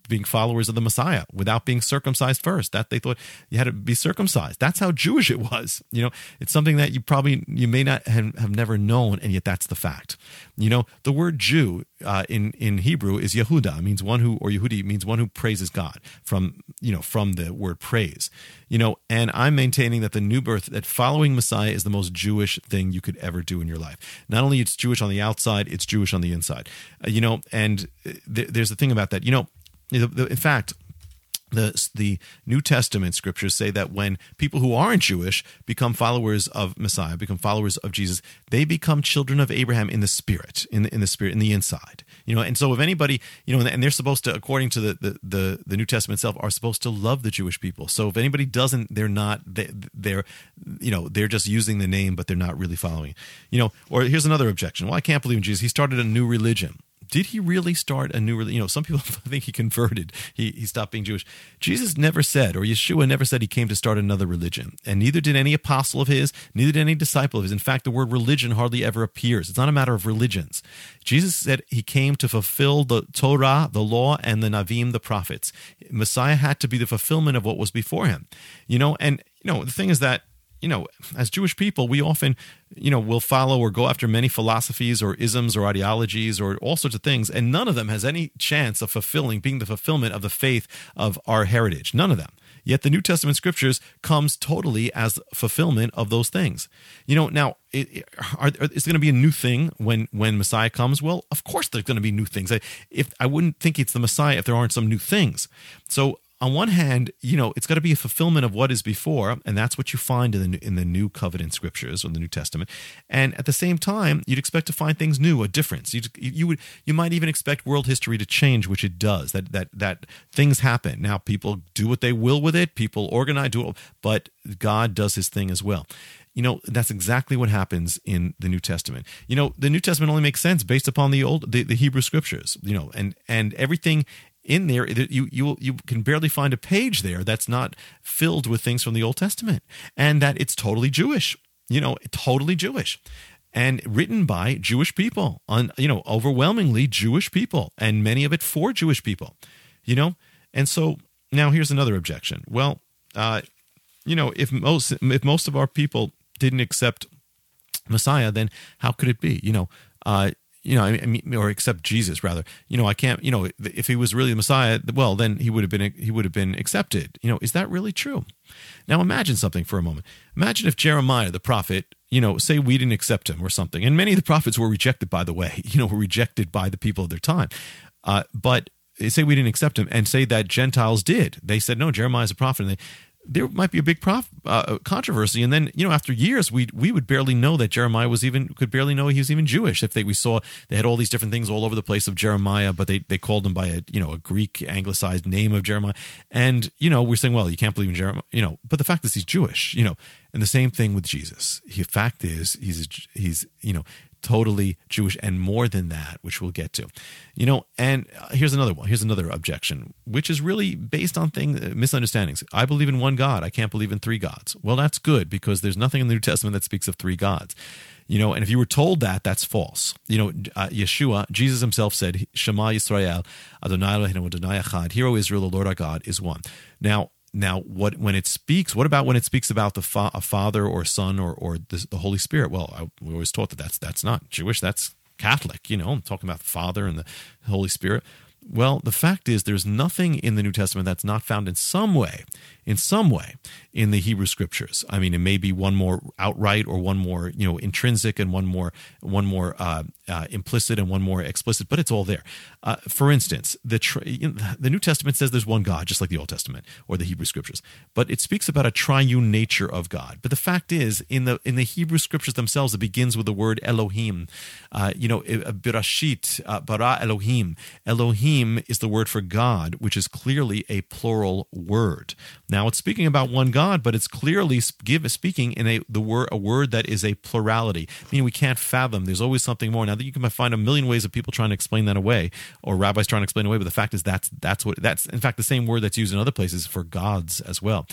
being followers of the Messiah without being circumcised first. That they thought you had to be circumcised. That's how Jewish it was. You know, it's something that you probably, you may not have, have never known, and yet that's the fact. You know, the word Jew uh, in, in Hebrew is Yehuda. It means one who, or Yehudi means one who praises God, from, you know, from the word praise. You know, and I'm maintaining that the new birth, that following Messiah is the most Jewish thing you could ever do in your life. Not only it's Jewish on the outside, it's Jewish on the inside. Uh, you know, and th- there's the thing about that. You know, the, the, in fact, The the New Testament scriptures say that when people who aren't Jewish become followers of Messiah, become followers of Jesus, they become children of Abraham in the spirit, in the, in the spirit, in the inside. You know, and so if anybody, you know, and they're supposed to, according to the the, the, the New Testament itself, are supposed to love the Jewish people. So if anybody doesn't, they're not, they, they're, you know, they're just using the name, but they're not really following. You know, or here's another objection. Well, I can't believe in Jesus. He started a new religion. Did he really start a new religion? You know, some people think he converted. He he stopped being Jewish. Jesus never said, or Yeshua never said he came to start another religion. And neither did any apostle of his, neither did any disciple of his. In fact, the word religion hardly ever appears. It's not a matter of religions. Jesus said he came to fulfill the Torah, the law, and the Navim, the prophets. Messiah had to be the fulfillment of what was before him. You know, and, you know, the thing is that, you know, as Jewish people, we often, you know, will follow or go after many philosophies or isms or ideologies or all sorts of things, and none of them has any chance of fulfilling, being the fulfillment of the faith of our heritage. None of them. Yet the New Testament scriptures comes totally as fulfillment of those things. You know, now, it, it, are, are, is there going to be a new thing when, when Messiah comes? Well, of course there's going to be new things. I, if I wouldn't think it's the Messiah if there aren't some new things. So, on one hand, you know, it's got to be a fulfillment of what is before, and that's what you find in the in the New Covenant scriptures or the New Testament. And at the same time, you'd expect to find things new, a difference. You you would you might even expect world history to change, which it does. That that that things happen. Now, people do what they will with it. People organize, do it, but God does His thing as well. You know, that's exactly what happens in the New Testament. You know, the New Testament only makes sense based upon the old the, the Hebrew scriptures. You know, and and everything in there, you you you can barely find a page there that's not filled with things from the Old Testament, and that it's totally Jewish, you know, totally Jewish, and written by Jewish people, on you know, overwhelmingly Jewish people, and many of it for Jewish people, you know. And so now here's another objection. Well, uh, you know, if most if most of our people didn't accept Messiah, then how could it be? You know, uh, you know, I mean, or accept Jesus rather. You know, I can't. You know, if he was really the Messiah, well, then he would have been he would have been accepted. You know, is that really true? Now, imagine something for a moment. Imagine if Jeremiah, the prophet, you know, say we didn't accept him or something, and many of the prophets were rejected, by the way. You know, were rejected by the people of their time, uh, but say we didn't accept him, and say that Gentiles did. They said no, Jeremiah's a prophet, and they. There might be a big prof, uh, controversy, and then you know after years we we would barely know that Jeremiah was even could barely know he was even Jewish. If they we saw they had all these different things all over the place of Jeremiah, but they, they called him by a you know a Greek anglicized name of Jeremiah, and you know we're saying well you can't believe in Jeremiah, you know, but the fact is he's Jewish, you know, and the same thing with Jesus. The fact is he's he's you know. totally Jewish, and more than that, which we'll get to. You know, and here's another one. Here's another objection, which is really based on things, misunderstandings. I believe in one God. I can't believe in three gods. Well, that's good, because there's nothing in the New Testament that speaks of three gods. You know, and if you were told that, that's false. You know, uh, Yeshua, Jesus himself said, Shema Yisrael, Adonai Eloheinu Adonai Echad. Hear, O Israel, the Lord our God is one. Now, Now, what when it speaks? What about when it speaks about the fa- a Father or Son or or the, the Holy Spirit? Well, I, we always taught that that's that's not Jewish. That's Catholic. You know, I'm talking about the Father and the Holy Spirit. Well, the fact is, there's nothing in the New Testament that's not found in some way, in some way, in the Hebrew Scriptures. I mean, it may be one more outright, or one more, you know, intrinsic, and one more, one more uh, uh, implicit, and one more explicit. But it's all there. Uh, for instance, the tri- the New Testament says there's one God, just like the Old Testament or the Hebrew Scriptures. But it speaks about a triune nature of God. But the fact is, in the in the Hebrew Scriptures themselves, it begins with the word Elohim. Uh, you know, Berashit, uh, bara Elohim. Elohim is the word for God, which is clearly a plural word. Now, it's speaking about one God, but it's clearly give, speaking in a the word a word that is a plurality, meaning we can't fathom. There's always something more. Now, that you can find a million ways of people trying to explain that away, or rabbis trying to explain it away, but the fact is that's that's what that's in fact the same word that's used in other places for gods as well.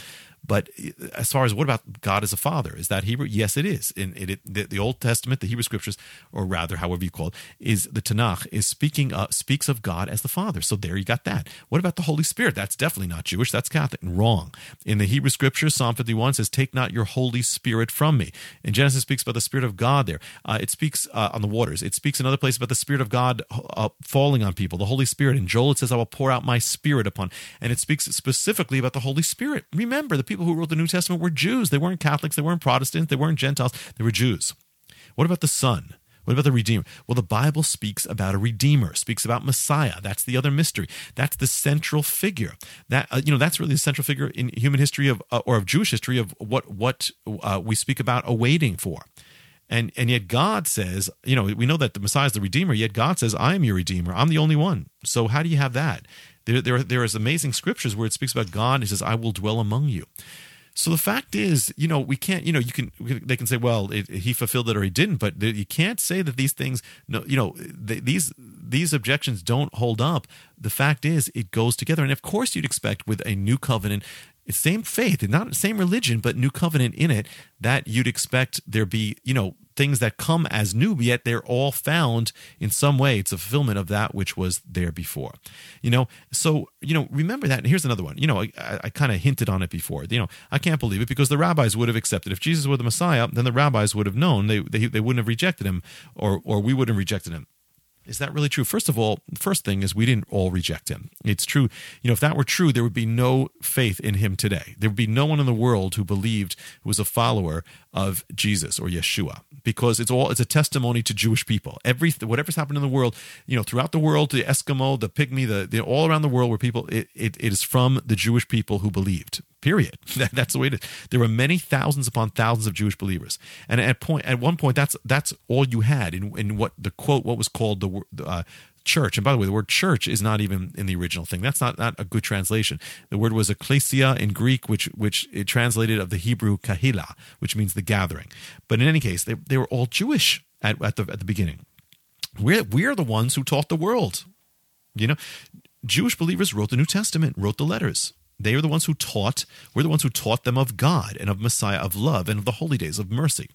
But as far as what about God as a father? Is that Hebrew? Yes, it is. In it, it, the, the Old Testament, the Hebrew Scriptures, or rather, however you call it, is the Tanakh is speaking uh, speaks of God as the Father. So there you got that. What about the Holy Spirit? That's definitely not Jewish. That's Catholic. Wrong. In the Hebrew Scriptures, Psalm fifty-one says, "Take not your Holy Spirit from me." In Genesis, it speaks about the Spirit of God there. Uh, it speaks uh, on the waters. It speaks another place about the Spirit of God uh, falling on people, the Holy Spirit. In Joel, it says, "I will pour out my Spirit upon." And it speaks specifically about the Holy Spirit. Remember, the people who wrote the New Testament were Jews. They weren't Catholics. They weren't Protestants. They weren't Gentiles. They were Jews. What about the Son? What about the Redeemer? Well, the Bible speaks about a Redeemer, speaks about Messiah. That's the other mystery. That's the central figure. That uh, you know, that's really the central figure in human history of uh, or of Jewish history of what what uh, we speak about awaiting for. And and yet God says, you know, we know that the Messiah is the Redeemer, yet God says, "I am your Redeemer. I'm the only one." So how do you have that? There, there, there is amazing scriptures where it speaks about God. He says, "I will dwell among you." So the fact is, you know, we can't, you know, you can, they can say, well, it, he fulfilled it or he didn't, but you can't say that these things, no, you know, they, these these objections don't hold up. The fact is, it goes together. And of course, you'd expect with a new covenant, same faith, not the same religion, but new covenant in it, that you'd expect there be, you know, things that come as new, yet they're all found in some way. It's a fulfillment of that which was there before. You know, so, you know, remember that. And here's another one. You know, I, I kind of hinted on it before. You know, I can't believe it because the rabbis would have accepted. If Jesus were the Messiah, then the rabbis would have known. They they, they wouldn't have rejected him, or or we wouldn't have rejected him. Is that really true? First of all, the first thing is we didn't all reject him. It's true. You know, if that were true, there would be no faith in him today. There would be no one in the world who believed, who was a follower of Jesus or Yeshua, because it's all, it's a testimony to Jewish people. Every, whatever's happened in the world, you know, throughout the world, the Eskimo, the Pygmy, the, the all around the world where people, it, it, it is from the Jewish people who believed. Period. That, that's the way it is. There were many thousands upon thousands of Jewish believers, and at point at one point, that's that's all you had in in what the quote what was called the uh, church. And by the way, the word church is not even in the original thing. That's not not a good translation. The word was ecclesia in Greek, which which it translated of the Hebrew kahila, which means the gathering. But in any case, they they were all Jewish at at the at the beginning. We're we're the ones who taught the world. You know, Jewish believers wrote the New Testament, wrote the letters. They are the ones who taught, we're the ones who taught them of God and of Messiah, of love and of the holy days, of mercy.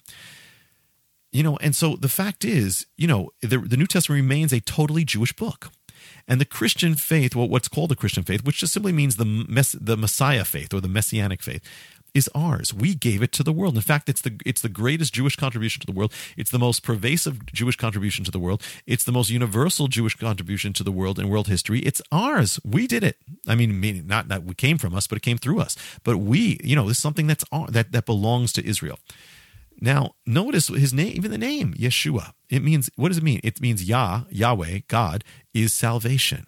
You know, and so the fact is, you know, the, the New Testament remains a totally Jewish book. And the Christian faith, well, what's called the Christian faith, which just simply means the mess, the Messiah faith or the Messianic faith, is ours. We gave it to the world. In fact, it's the it's the greatest Jewish contribution to the world. It's the most pervasive Jewish contribution to the world. It's the most universal Jewish contribution to the world in world history. It's ours. We did it. I mean, meaning not that we came from us, but it came through us. But we, you know, this is something that's that that belongs to Israel. Now, notice his name, even the name, Yeshua. It means, what does it mean? It means Yah, Yahweh, God, is salvation.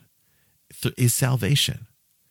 Is salvation.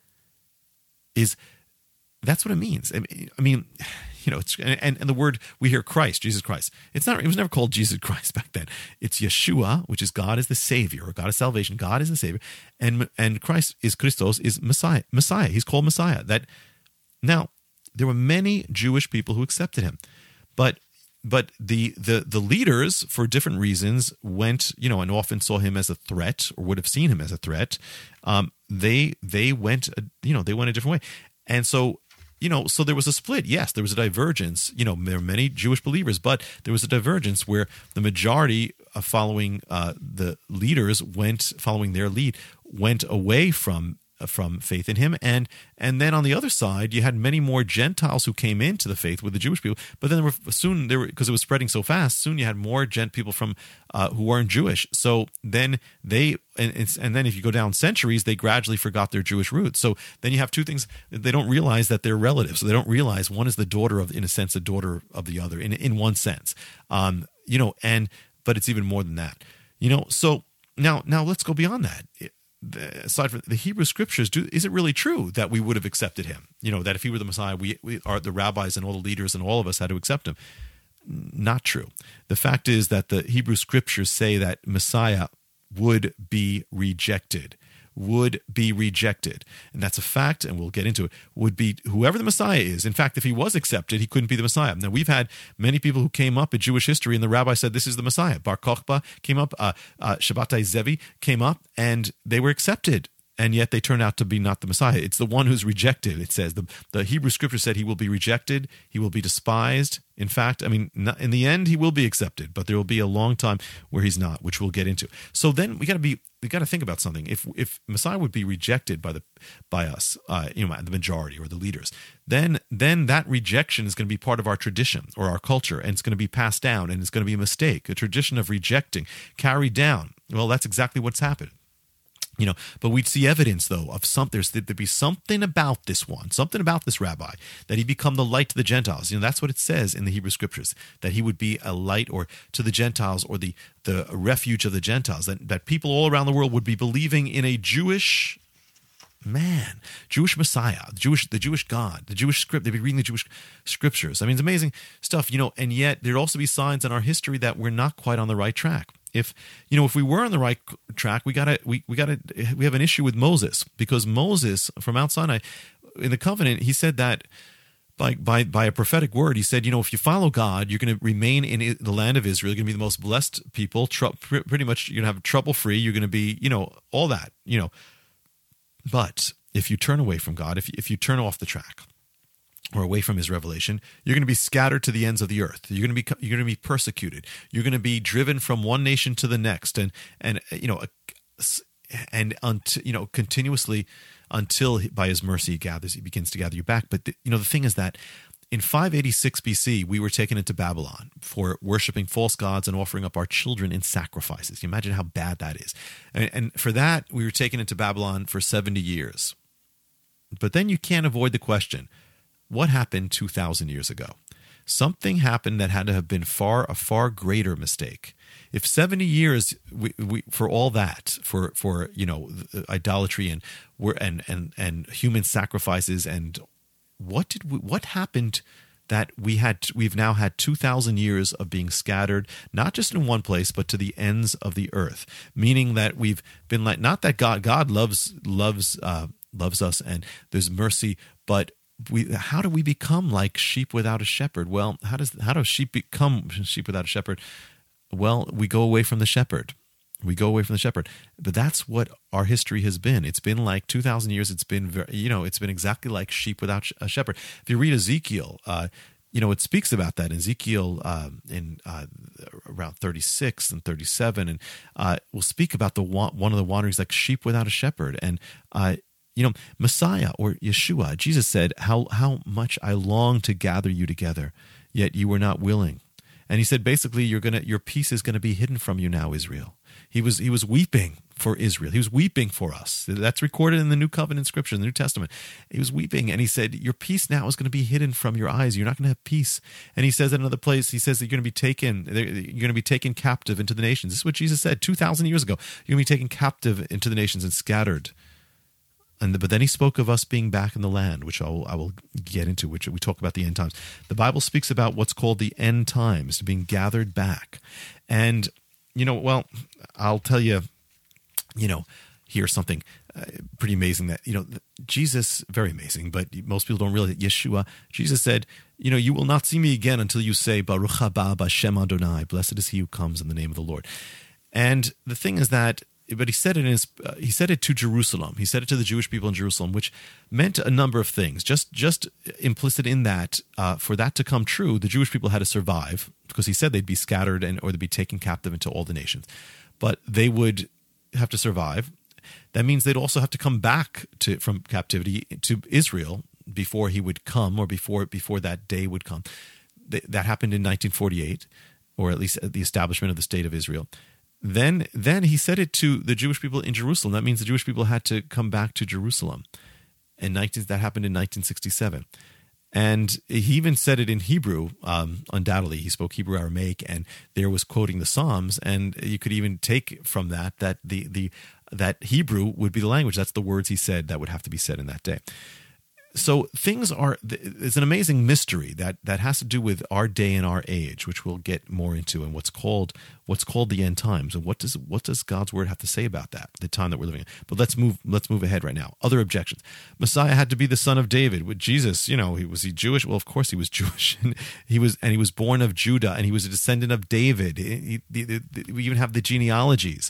Is That's what it means. I mean, you know, it's, and, and the word we hear Christ, Jesus Christ. It's not. It was never called Jesus Christ back then. It's Yeshua, which is God is the Savior, or God is salvation. God is the Savior, and and Christ is Christos, is Messiah. Messiah. He's called Messiah. That now there were many Jewish people who accepted him, but but the the the leaders, for different reasons, went, you know, and often saw him as a threat, or would have seen him as a threat. Um, they they went, you know, they went a different way, and so. You know, so there was a split. Yes, there was a divergence. You know, there were many Jewish believers, but there was a divergence where the majority of following uh, the leaders went, following their lead, went away from from faith in him. And and then on the other side, you had many more Gentiles who came into the faith with the Jewish people. But then there were soon there were, because it was spreading so fast, soon you had more Gent people from uh, who weren't Jewish. So then they and it's, and then if you go down centuries, they gradually forgot their Jewish roots. So then you have two things. They don't realize that they're relatives. So they don't realize one is the daughter of, in a sense, the daughter of the other, in in one sense. Um, you know, and but it's even more than that. You know, so now now let's go beyond that. Aside from the Hebrew Scriptures, do, is it really true that we would have accepted him? You know, that if he were the Messiah, we, we are the rabbis and all the leaders and all of us had to accept him. Not true. The fact is that the Hebrew Scriptures say that Messiah would be rejected, would be rejected. And that's a fact, and we'll get into it, would be whoever the Messiah is. In fact, if he was accepted, he couldn't be the Messiah. Now, we've had many people who came up in Jewish history, and the rabbi said, this is the Messiah. Bar Kokhba came up, uh, uh, Shabbatai Zevi came up, and they were accepted. and yet they turn out to be not the Messiah. It's the one who's rejected. It says the, the Hebrew scripture said he will be rejected, he will be despised. In fact, I mean, not, in the end, he will be accepted, but there will be a long time where he's not, which we'll get into. So then we got to be, we got to think about something. If if Messiah would be rejected by the by us, uh, you know, the majority or the leaders, then then that rejection is going to be part of our tradition or our culture, and it's going to be passed down, and it's going to be a mistake, a tradition of rejecting carried down. Well, that's exactly what's happened. You know, but we'd see evidence, though, of some, there's, there'd be something about this one, something about this rabbi, that he become the light to the Gentiles. You know, that's what it says in the Hebrew scriptures, that he would be a light or to the Gentiles, or the, the refuge of the Gentiles, that, that people all around the world would be believing in a Jewish man, Jewish Messiah, the Jewish, the Jewish God, the Jewish script. They'd be reading the Jewish scriptures. I mean, it's amazing stuff, you know, and yet there'd also be signs in our history that we're not quite on the right track. If you know, if we were on the right track, we gotta we we gotta we have an issue with Moses, because Moses from Mount Sinai in the covenant, he said that by by by a prophetic word, he said, you know, if you follow God, you're going to remain in the land of Israel. You're going to be the most blessed people. Tr- pretty much, you're going to have trouble free. You're going to be, you know, all that, you know. But if you turn away from God, if if you turn off the track, or away from his revelation, you're going to be scattered to the ends of the earth. You're going to be you're going to be persecuted. You're going to be driven from one nation to the next, and and you know, and until, you know, continuously until by his mercy he gathers, he begins to gather you back. But the, you know, the thing is that in five eighty-six B C, we were taken into Babylon for worshiping false gods and offering up our children in sacrifices. You imagine how bad that is, and, and for that we were taken into Babylon for seventy years. But then you can't avoid the question: what happened two thousand years ago? Something happened that had to have been far a far greater mistake. If seventy years we, we, for all that, for for you know idolatry and and and and human sacrifices, and what did we, what happened that we had we've now had two thousand years of being scattered, not just in one place, but to the ends of the earth. Meaning that we've been like, not that God God loves loves uh, loves us and there's mercy, but We, how do we become like sheep without a shepherd? Well, how does how do sheep become sheep without a shepherd? Well, we go away from the shepherd. We go away from the shepherd. But that's what our history has been. It's been like two thousand years. It's been very, you know, it's been exactly like sheep without a shepherd. If you read Ezekiel, uh, you know, it speaks about that. Ezekiel um, in uh, around thirty-six and thirty-seven, and uh, will speak about the one of the wanderings like sheep without a shepherd, and. Uh, You know, Messiah or Yeshua, Jesus said, how how much I long to gather you together, yet you were not willing. And he said, basically, you're gonna your peace is gonna be hidden from you now, Israel. He was he was weeping for Israel. He was weeping for us. That's recorded in the New Covenant Scripture, in the New Testament. He was weeping, and he said, your peace now is going to be hidden from your eyes. You're not going to have peace. And he says in another place, he says that you're going to be taken, you're going to be taken captive into the nations. This is what Jesus said two thousand years ago. You're going to be taken captive into the nations and scattered. And, but then he spoke of us being back in the land, which I will, I will get into, which we talk about the end times. The Bible speaks about what's called the end times, being gathered back. And, you know, well, I'll tell you, you know, here's something uh, pretty amazing that, you know, Jesus, very amazing, but most people don't realize it. Yeshua, Jesus said, you know, you will not see me again until you say, Baruch haba b'Shem Adonai, blessed is he who comes in the name of the Lord. And the thing is that, but he said it in his, uh, he said it to Jerusalem. He said it to the Jewish people in Jerusalem, which meant a number of things. Just, just implicit in that, uh, for that to come true, the Jewish people had to survive, because he said they'd be scattered and or they'd be taken captive into all the nations. But they would have to survive. That means they'd also have to come back to from captivity to Israel before he would come, or before before that day would come. That happened in nineteen forty-eight, or at least the establishment of the state of Israel. Then, then he said it to the Jewish people in Jerusalem. That means the Jewish people had to come back to Jerusalem. And nineteen, that happened in nineteen sixty-seven. And he even said it in Hebrew, um, undoubtedly. He spoke Hebrew Aramaic, and there was quoting the Psalms. And you could even take from that that the the that Hebrew would be the language. That's the words he said that would have to be said in that day. So things are, it's an amazing mystery that, that has to do with our day and our age, which we'll get more into, and what's called what's called the end times. And what does what does God's word have to say about that, the time that we're living in? But let's move let's move ahead right now. Other objections. Messiah had to be the son of David. With Jesus, you know, he was he Jewish? Well, of course he was Jewish. And he was and he was born of Judah, and he was a descendant of David. He, he, he, we even have the genealogies.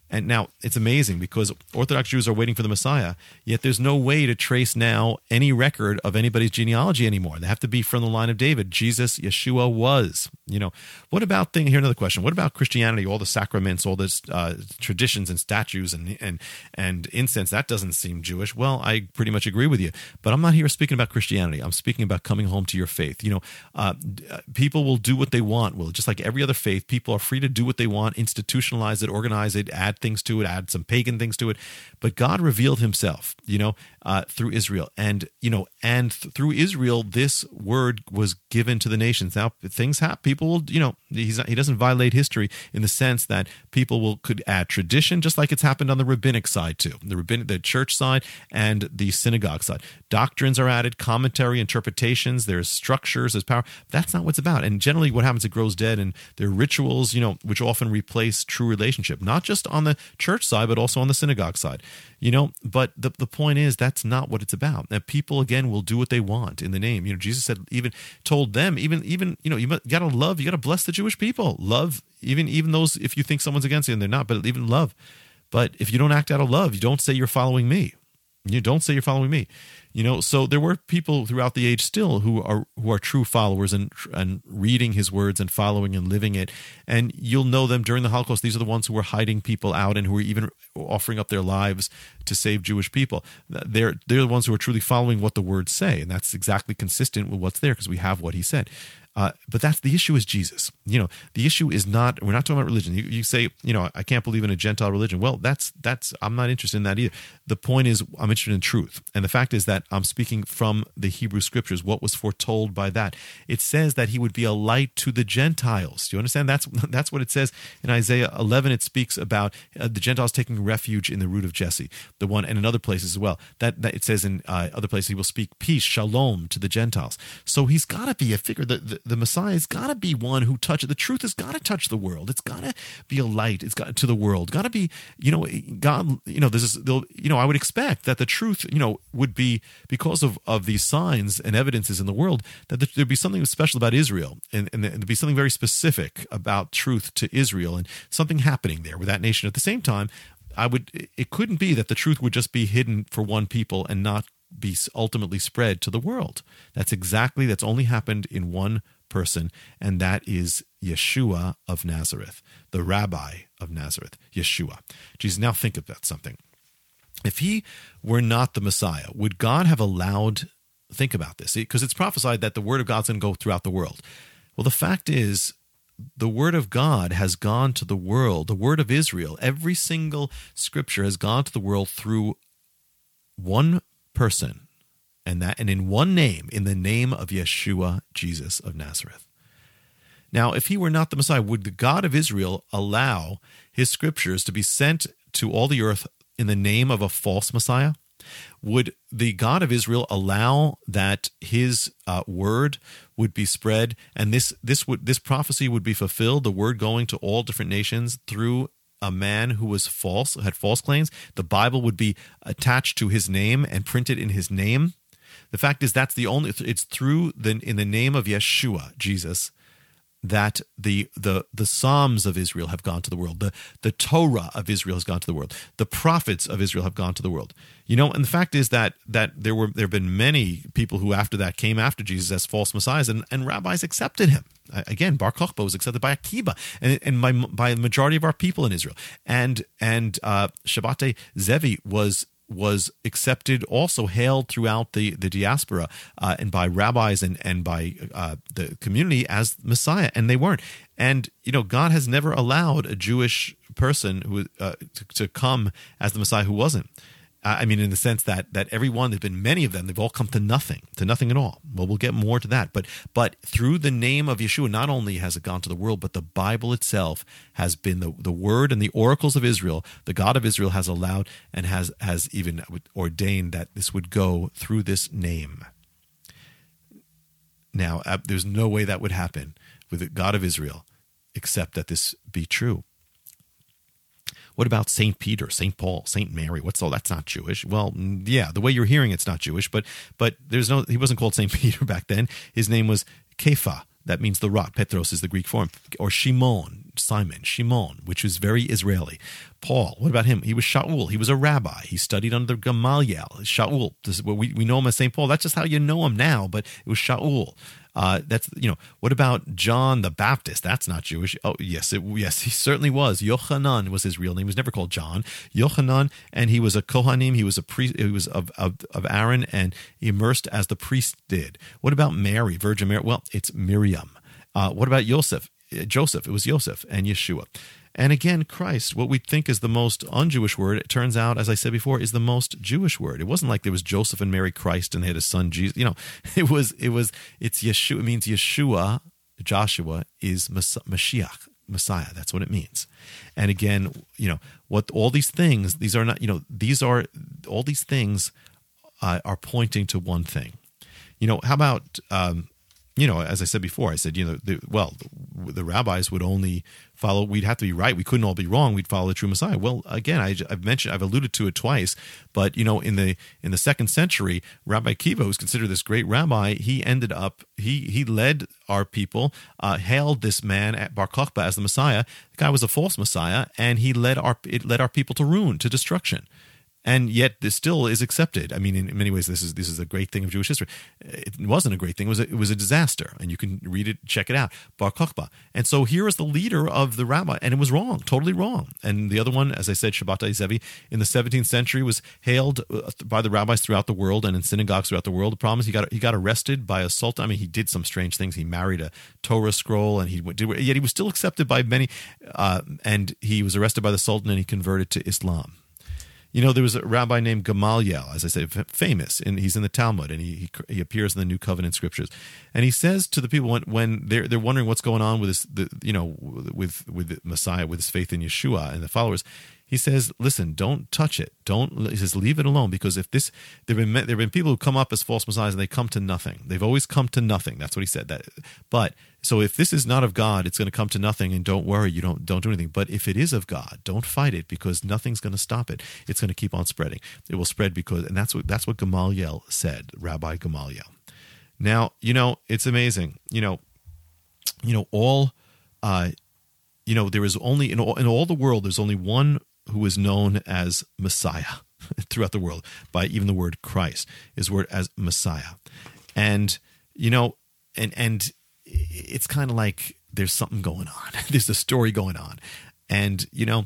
And now it's amazing because Orthodox Jews are waiting for the Messiah, yet there's no way to trace now any record of anybody's genealogy anymore. They have to be from the line of David. Jesus, Yeshua was. You know, what about thing? Here another question. What about Christianity? All the sacraments, all this uh, traditions and statues and and and incense. That doesn't seem Jewish. Well, I pretty much agree with you, but I'm not here speaking about Christianity. I'm speaking about coming home to your faith. You know, uh, people will do what they want. Well, just like every other faith, people are free to do what they want, institutionalize it, organize it, add things to it, add some pagan things to it. But God revealed himself, you know, uh, through Israel. And, you know, and th- through Israel, this word was given to the nations. Now, things happen. People will, you know, he's not, he doesn't violate history in the sense that people will could add tradition, just like it's happened on the rabbinic side too, the rabbinic, the church side and the synagogue side. Doctrines are added, commentary, interpretations, there's structures, there's power. That's not what it's about. And generally what happens, it grows dead, and there are rituals, you know, which often replace true relationship, not just on the church side, but also on the synagogue side, you know. But the, the point is, that's not what it's about. That people, again, will do what they want in the name. You know, Jesus said, even told them, even, even, you know, you, you got to love, you got to bless the Jewish people. Love, even, even those, if you think someone's against you and they're not, but even love. But if you don't act out of love, you don't say you're following me. You don't say you're following me. You know, so there were people throughout the age still who are who are true followers and and reading his words and following and living it. And you'll know them during the Holocaust. These are the ones who were hiding people out and who were even offering up their lives to save Jewish people. They're they're the ones who are truly following what the words say, and that's exactly consistent with what's there because we have what he said. Uh, but that's the issue is Jesus. You know, the issue is not, we're not talking about religion. You, you say, you know, I can't believe in a Gentile religion. Well, that's, that's, I'm not interested in that either. The point is, I'm interested in truth. And the fact is that I'm speaking from the Hebrew scriptures, what was foretold by that. It says that he would be a light to the Gentiles. Do you understand? That's, that's what it says in Isaiah eleven. It speaks about uh, the Gentiles taking refuge in the root of Jesse, the one, and in other places as well. That, that it says in uh, other places, he will speak peace, shalom to the Gentiles. So he's got to be a figure that, the, the Messiah has got to be one who touches, the truth has got to touch the world. It's got to be a light. It's got to the world. Got to be, you know, God, you know, this is, you know, I would expect that the truth, you know, would be because of, of these signs and evidences in the world, that there'd be something special about Israel and, and there'd be something very specific about truth to Israel and something happening there with that nation. At the same time, I would, it couldn't be that the truth would just be hidden for one people and not be ultimately spread to the world. That's exactly, that's only happened in one person, and that is Yeshua of Nazareth, the Rabbi of Nazareth, Yeshua. Jesus, now think about something. If he were not the Messiah, would God have allowed, think about this, because it's prophesied that the word of God's going to go throughout the world. Well, the fact is, the word of God has gone to the world, the word of Israel, every single scripture has gone to the world through one person. And that, and in one name, in the name of Yeshua, Jesus of Nazareth. Now, if he were not the Messiah, would the God of Israel allow his scriptures to be sent to all the earth in the name of a false Messiah? Would the God of Israel allow that his uh, word would be spread, and this this would this prophecy would be fulfilled, the word going to all different nations through a man who was false, had false claims? The Bible would be attached to his name and printed in his name. The fact is, that's the only, it's through the, in the name of Yeshua, Jesus, that the the the Psalms of Israel have gone to the world. The the Torah of Israel has gone to the world. The prophets of Israel have gone to the world. You know, and the fact is that that there were there have been many people who after that came after Jesus as false messiahs, and, and rabbis accepted him. Again, Bar Kokhba was accepted by Akiba and, and by, by the majority of our people in Israel. And and uh, Shabbat Zevi was was accepted, also hailed throughout the, the diaspora uh, and by rabbis and, and by uh, the community as Messiah, and they weren't. And, you know, God has never allowed a Jewish person who uh, to, to come as the Messiah who wasn't. I mean, in the sense that that everyone, there've been many of them, they've all come to nothing, to nothing at all. Well, we'll get more to that. But but through the name of Yeshua, not only has it gone to the world, but the Bible itself has been the, the word and the oracles of Israel. The God of Israel has allowed and has, has even ordained that this would go through this name. Now, uh, there's no way that would happen with the God of Israel except that this be true. What about Saint Peter, Saint Paul, Saint Mary? What's all? That's not Jewish. Well, yeah, the way you're hearing it's not Jewish, but but there's no. He wasn't called Saint Peter back then. His name was Kepha. That means the rock. Petros is the Greek form. Or Shimon, Simon, Shimon, which is very Israeli. Paul, what about him? He was Shaul. He was a rabbi. He studied under Gamaliel. Shaul, this is what we, we know him as Saint Paul. That's just how you know him now, but it was Shaul. Uh, that's, you know, what about John the Baptist? That's not Jewish. Oh, yes, it, yes, he certainly was. Yochanan was his real name. He was never called John. Yochanan, and he was a Kohanim. He was a priest. He was of, of, of Aaron, and immersed as the priest did. What about Mary, Virgin Mary? Well, it's Miriam. Uh, what about Joseph? Joseph, it was Joseph and Yeshua. And again, Christ, what we think is the most un-Jewish word, it turns out, as I said before, is the most Jewish word. It wasn't like there was Joseph and Mary Christ and they had a son, Jesus. You know, it was, it was, it's Yeshua. It means Yeshua, Joshua, is Mashiach, Messiah. That's what it means. And again, you know, what all these things, these are not, you know, these are, all these things uh, are pointing to one thing. You know, how about, um, you know, as I said before, I said, you know, the, well, the, the rabbis would only follow, we'd have to be right. We couldn't all be wrong. We'd follow the true Messiah. Well, again, I, I've mentioned, I've alluded to it twice, but, you know, in the in the second century, Rabbi Kiva, who's considered this great rabbi, he ended up, he he led our people, uh, hailed this man at Bar Kokhba as the Messiah. The guy was a false Messiah, and he led our, it led our people to ruin, to destruction. And yet this still is accepted. I mean, in many ways, this is this is a great thing of Jewish history. It wasn't a great thing. It was a, it was a disaster. And you can read it, check it out. Bar Kokhba. And so here is the leader of the rabbi, and it was wrong, totally wrong. And the other one, as I said, Shabbatai Zevi, in the seventeenth century was hailed by the rabbis throughout the world and in synagogues throughout the world. The problem is he got he got arrested by a sultan. I mean, he did some strange things. He married a Torah scroll, and he did, yet he was still accepted by many. Uh, and he was arrested by the sultan, and he converted to Islam. You know, there was a rabbi named Gamaliel, as I said, famous, and he's in the Talmud, and he, he he appears in the New Covenant scriptures, and he says to the people when, when they're they're wondering what's going on with this, the, you know, with with the Messiah, with his faith in Yeshua and the followers, he says, "Listen, don't touch it. Don't." He says, "Leave it alone, because if this, there've been there've been people who come up as false messiahs and they come to nothing. They've always come to nothing." That's what he said. That, but so if this is not of God, it's going to come to nothing, and don't worry, you don't don't do anything. But if it is of God, don't fight it, because nothing's going to stop it. It's going to keep on spreading. It will spread because, and that's what that's what Gamaliel said, Rabbi Gamaliel. Now, you know, it's amazing. You know, you know all, uh, you know, there is only in all, in all the world, there's only one who is known as Messiah throughout the world, by even the word Christ is word as Messiah. And, you know, and, and it's kind of like there's something going on. There's a story going on. And, you know,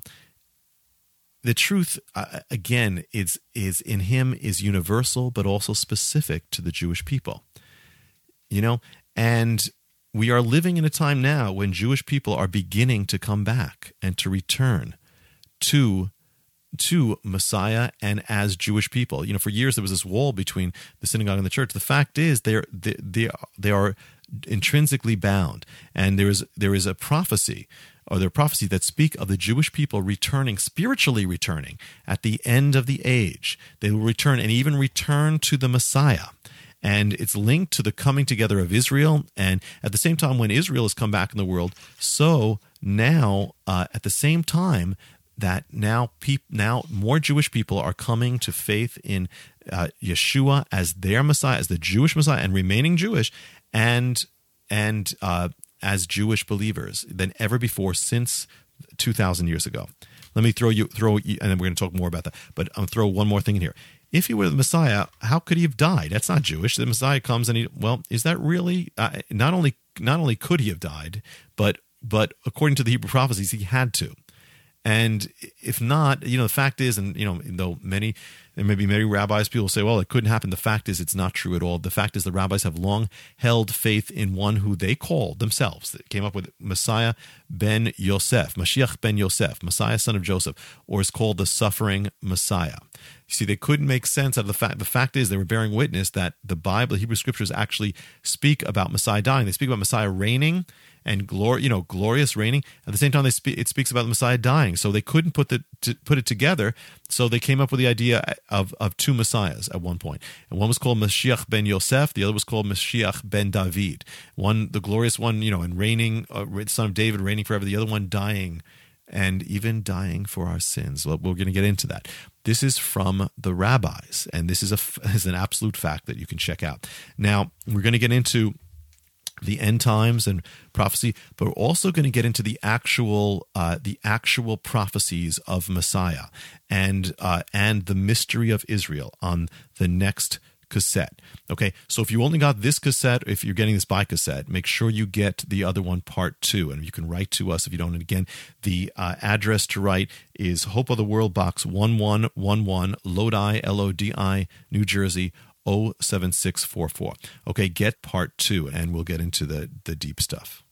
the truth, uh, again, is, is in him is universal, but also specific to the Jewish people, you know, and we are living in a time now when Jewish people are beginning to come back and to return to to Messiah and as Jewish people. You know, for years there was this wall between the synagogue and the church. The fact is they're they they are, they are intrinsically bound, and there is there is a prophecy or there are prophecies that speak of the Jewish people returning, spiritually returning at the end of the age. They will return and even return to the Messiah. And it's linked to the coming together of Israel. And at the same time, when Israel has come back in the world, so now uh, at the same time, that now peop- now more Jewish people are coming to faith in uh, Yeshua as their Messiah, as the Jewish Messiah, and remaining Jewish, and and uh, as Jewish believers than ever before since two thousand years ago. Let me throw you throw, and then we're going to talk more about that. But I'll throw one more thing in here. If he were the Messiah, how could he have died? That's not Jewish. The Messiah comes and he, well, is that really? Uh, not only not only could he have died, but but according to the Hebrew prophecies, he had to. And if not, you know, the fact is, and, you know, though many, there may be many rabbis, people say, well, it couldn't happen. The fact is, it's not true at all. The fact is, the rabbis have long held faith in one who they called themselves, that came up with Messiah ben Yosef, Mashiach ben Yosef, Messiah son of Joseph, or is called the suffering Messiah. You see, they couldn't make sense out of the fact. The fact is, they were bearing witness that the Bible, the Hebrew scriptures actually speak about Messiah dying. They speak about Messiah reigning and glory, you know, glorious reigning. At the same time, they speak, it speaks about the Messiah dying. So they couldn't put the to put it together. So they came up with the idea of of two messiahs at one point. And one was called Mashiach ben Yosef. The other was called Mashiach ben David. One, the glorious one, you know, and reigning, uh, son of David, reigning forever. The other one dying, and even dying for our sins. Well, we're going to get into that. This is from the rabbis, and this is a is an absolute fact that you can check out. Now we're going to get into the end times and prophecy, but we're also going to get into the actual uh, the actual prophecies of Messiah and uh, and the mystery of Israel on the next cassette. Okay, so if you only got this cassette, if you're getting this by cassette, make sure you get the other one, part two, and you can write to us if you don't. And again, the uh, address to write is Hope of the World, Box one one one one, Lodi, L O D I, New Jersey, oh seven six four four. Okay, get part two, and we'll get into the, the deep stuff.